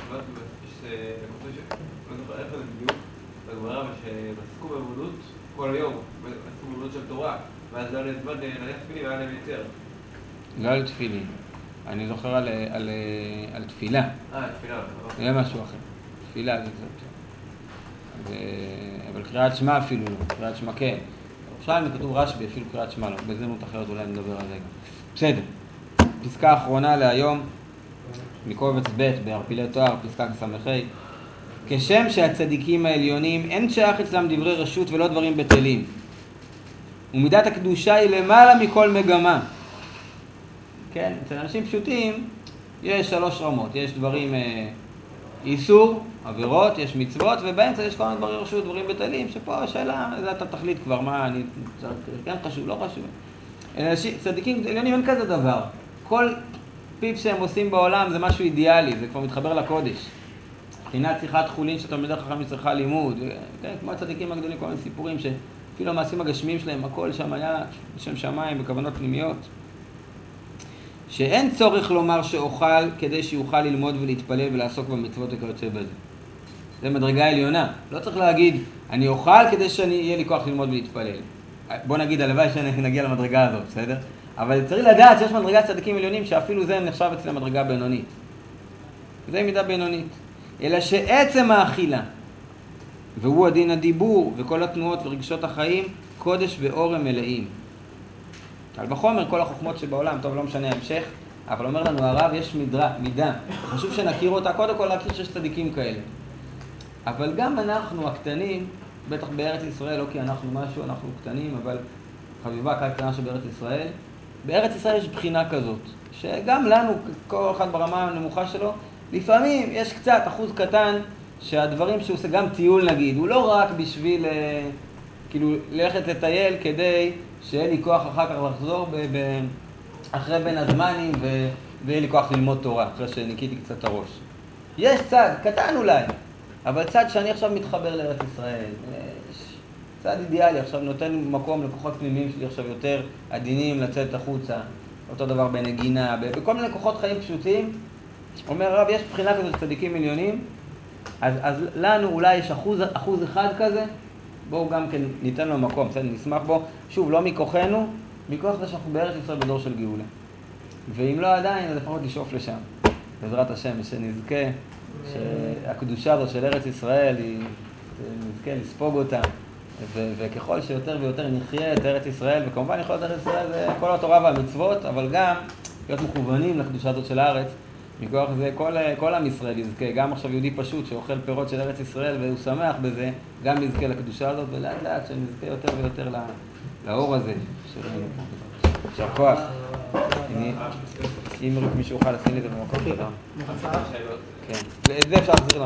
לא זוכר איפה זה בדיוק, בגמרא שעסקו בעבודות כל היום, עסקו בעבודות של תורה, ואז לא לזמן להניח תפילין והיה להם יותר. לא על תפילין. אני זוכר על תפילה. תפילה. זה משהו אחר. תפילה זה קצת. אבל קריאת שמע אפילו לא, קריאת שמע כן. ירושלמי כתוב רשב"י, אפילו קריאת שמע לא, בזמנות אחרת אולי נדבר על זה גם. בסדר, פסקה אחרונה להיום, מקובץ ב' בערפילי תואר, פסקה כסמכי. כשם שהצדיקים העליונים אין שייך אצלם דברי רשות ולא דברים בטלים. ומידת הקדושה היא למעלה מכל מגמה. כן, אצל אנשים פשוטים יש 3 רמות, יש דברים איסור, עבירות, יש מצוות, ובאמצע יש כל מיני דברים רשות, דברים בטלים, שפה השאלה, זה אתה תחליט כבר, מה אני צריך, כן חשוב, לא חשוב. צדיקים עליונים אין כזה דבר. כל פיפ שהם עושים בעולם זה משהו אידיאלי, זה כבר מתחבר לקודש. מבחינת שיחת חולין שתלמידי חכמים צריכה לימוד, כן, כמו הצדיקים הגדולים, כל מיני סיפורים שאפילו המעשים הגשמיים שלהם, הכל שם היה לשם שמיים בכוונות פנימיות. שאין צורך לומר שאוכל כדי שיוכל ללמוד ולהתפלל ולעסוק במצוות וכיוצא בזה. זה מדרגה עליונה. לא צריך להגיד, אני אוכל כדי שיהיה לי כוח ללמוד ולהתפלל. בוא נגיד, הלוואי שנגיע למדרגה הזאת, בסדר? אבל צריך לדעת שיש מדרגת צדיקים עליונים שאפילו זה נחשב אצלם מדרגה בינונית. זה מידה בינונית. אלא שעצם האכילה, והוא הדין הדיבור וכל התנועות ורגשות החיים, קודש ואור הם מלאים. על בחומר כל החוכמות שבעולם, טוב לא משנה המשך, אבל אומר לנו הרב יש מידה, חשוב שנכיר אותה, קודם כל להכיר שיש צדיקים כאלה. אבל גם אנחנו הקטנים, בטח בארץ ישראל, לא כי אנחנו משהו, אנחנו קטנים, אבל חביבה קטנה שבארץ ישראל, בארץ ישראל יש בחינה כזאת, שגם לנו, כל אחד ברמה הנמוכה שלו, לפעמים יש קצת אחוז קטן שהדברים שהוא עושה, גם טיול נגיד, הוא לא רק בשביל כאילו ללכת לטייל כדי שיהיה לי כוח אחר כך לחזור אחרי בין הזמנים ויהיה לי כוח ללמוד תורה, אחרי שניקיתי קצת הראש. יש צד, קטן אולי, אבל צד שאני עכשיו מתחבר לארץ ישראל, צד אידיאלי, עכשיו נותן מקום לכוחות פנימיים שלי עכשיו יותר עדינים לצאת החוצה, אותו דבר בנגינה, בכל מיני כוחות חיים פשוטים. אומר רב, יש בחינה כזאת צדיקים עליונים, אז לנו אולי יש אחוז אחד כזה, בואו גם כן ניתן לו מקום, בסדר, נשמח בו, שוב, לא מכוחנו, מכוח זה שאנחנו בארץ ישראל בדור של גאולה. ואם לא עדיין, אז לפחות לשאוף לשם, בעזרת השם, שנזכה, שהקדושה הזאת של ארץ ישראל, נזכה לספוג אותה, וככל שיותר ויותר נחיה את ארץ ישראל, וכמובן יכול להיות ארץ ישראל זה כל התורה והמצוות, אבל גם להיות מכוונים לקדושה הזאת של הארץ, מכוח זה כל עם ישראל יזכה, גם עכשיו יהודי פשוט שאוכל פירות של ארץ ישראל והוא שמח בזה, גם יזכה לקדושה הזאת, ולאט לאט שנזכה יותר ויותר לאור הזה שראינו פה. יישר כוח. אם מישהו יוכל לשים את זה במקום שלנו. כן. את זה אפשר להחזיר לנו.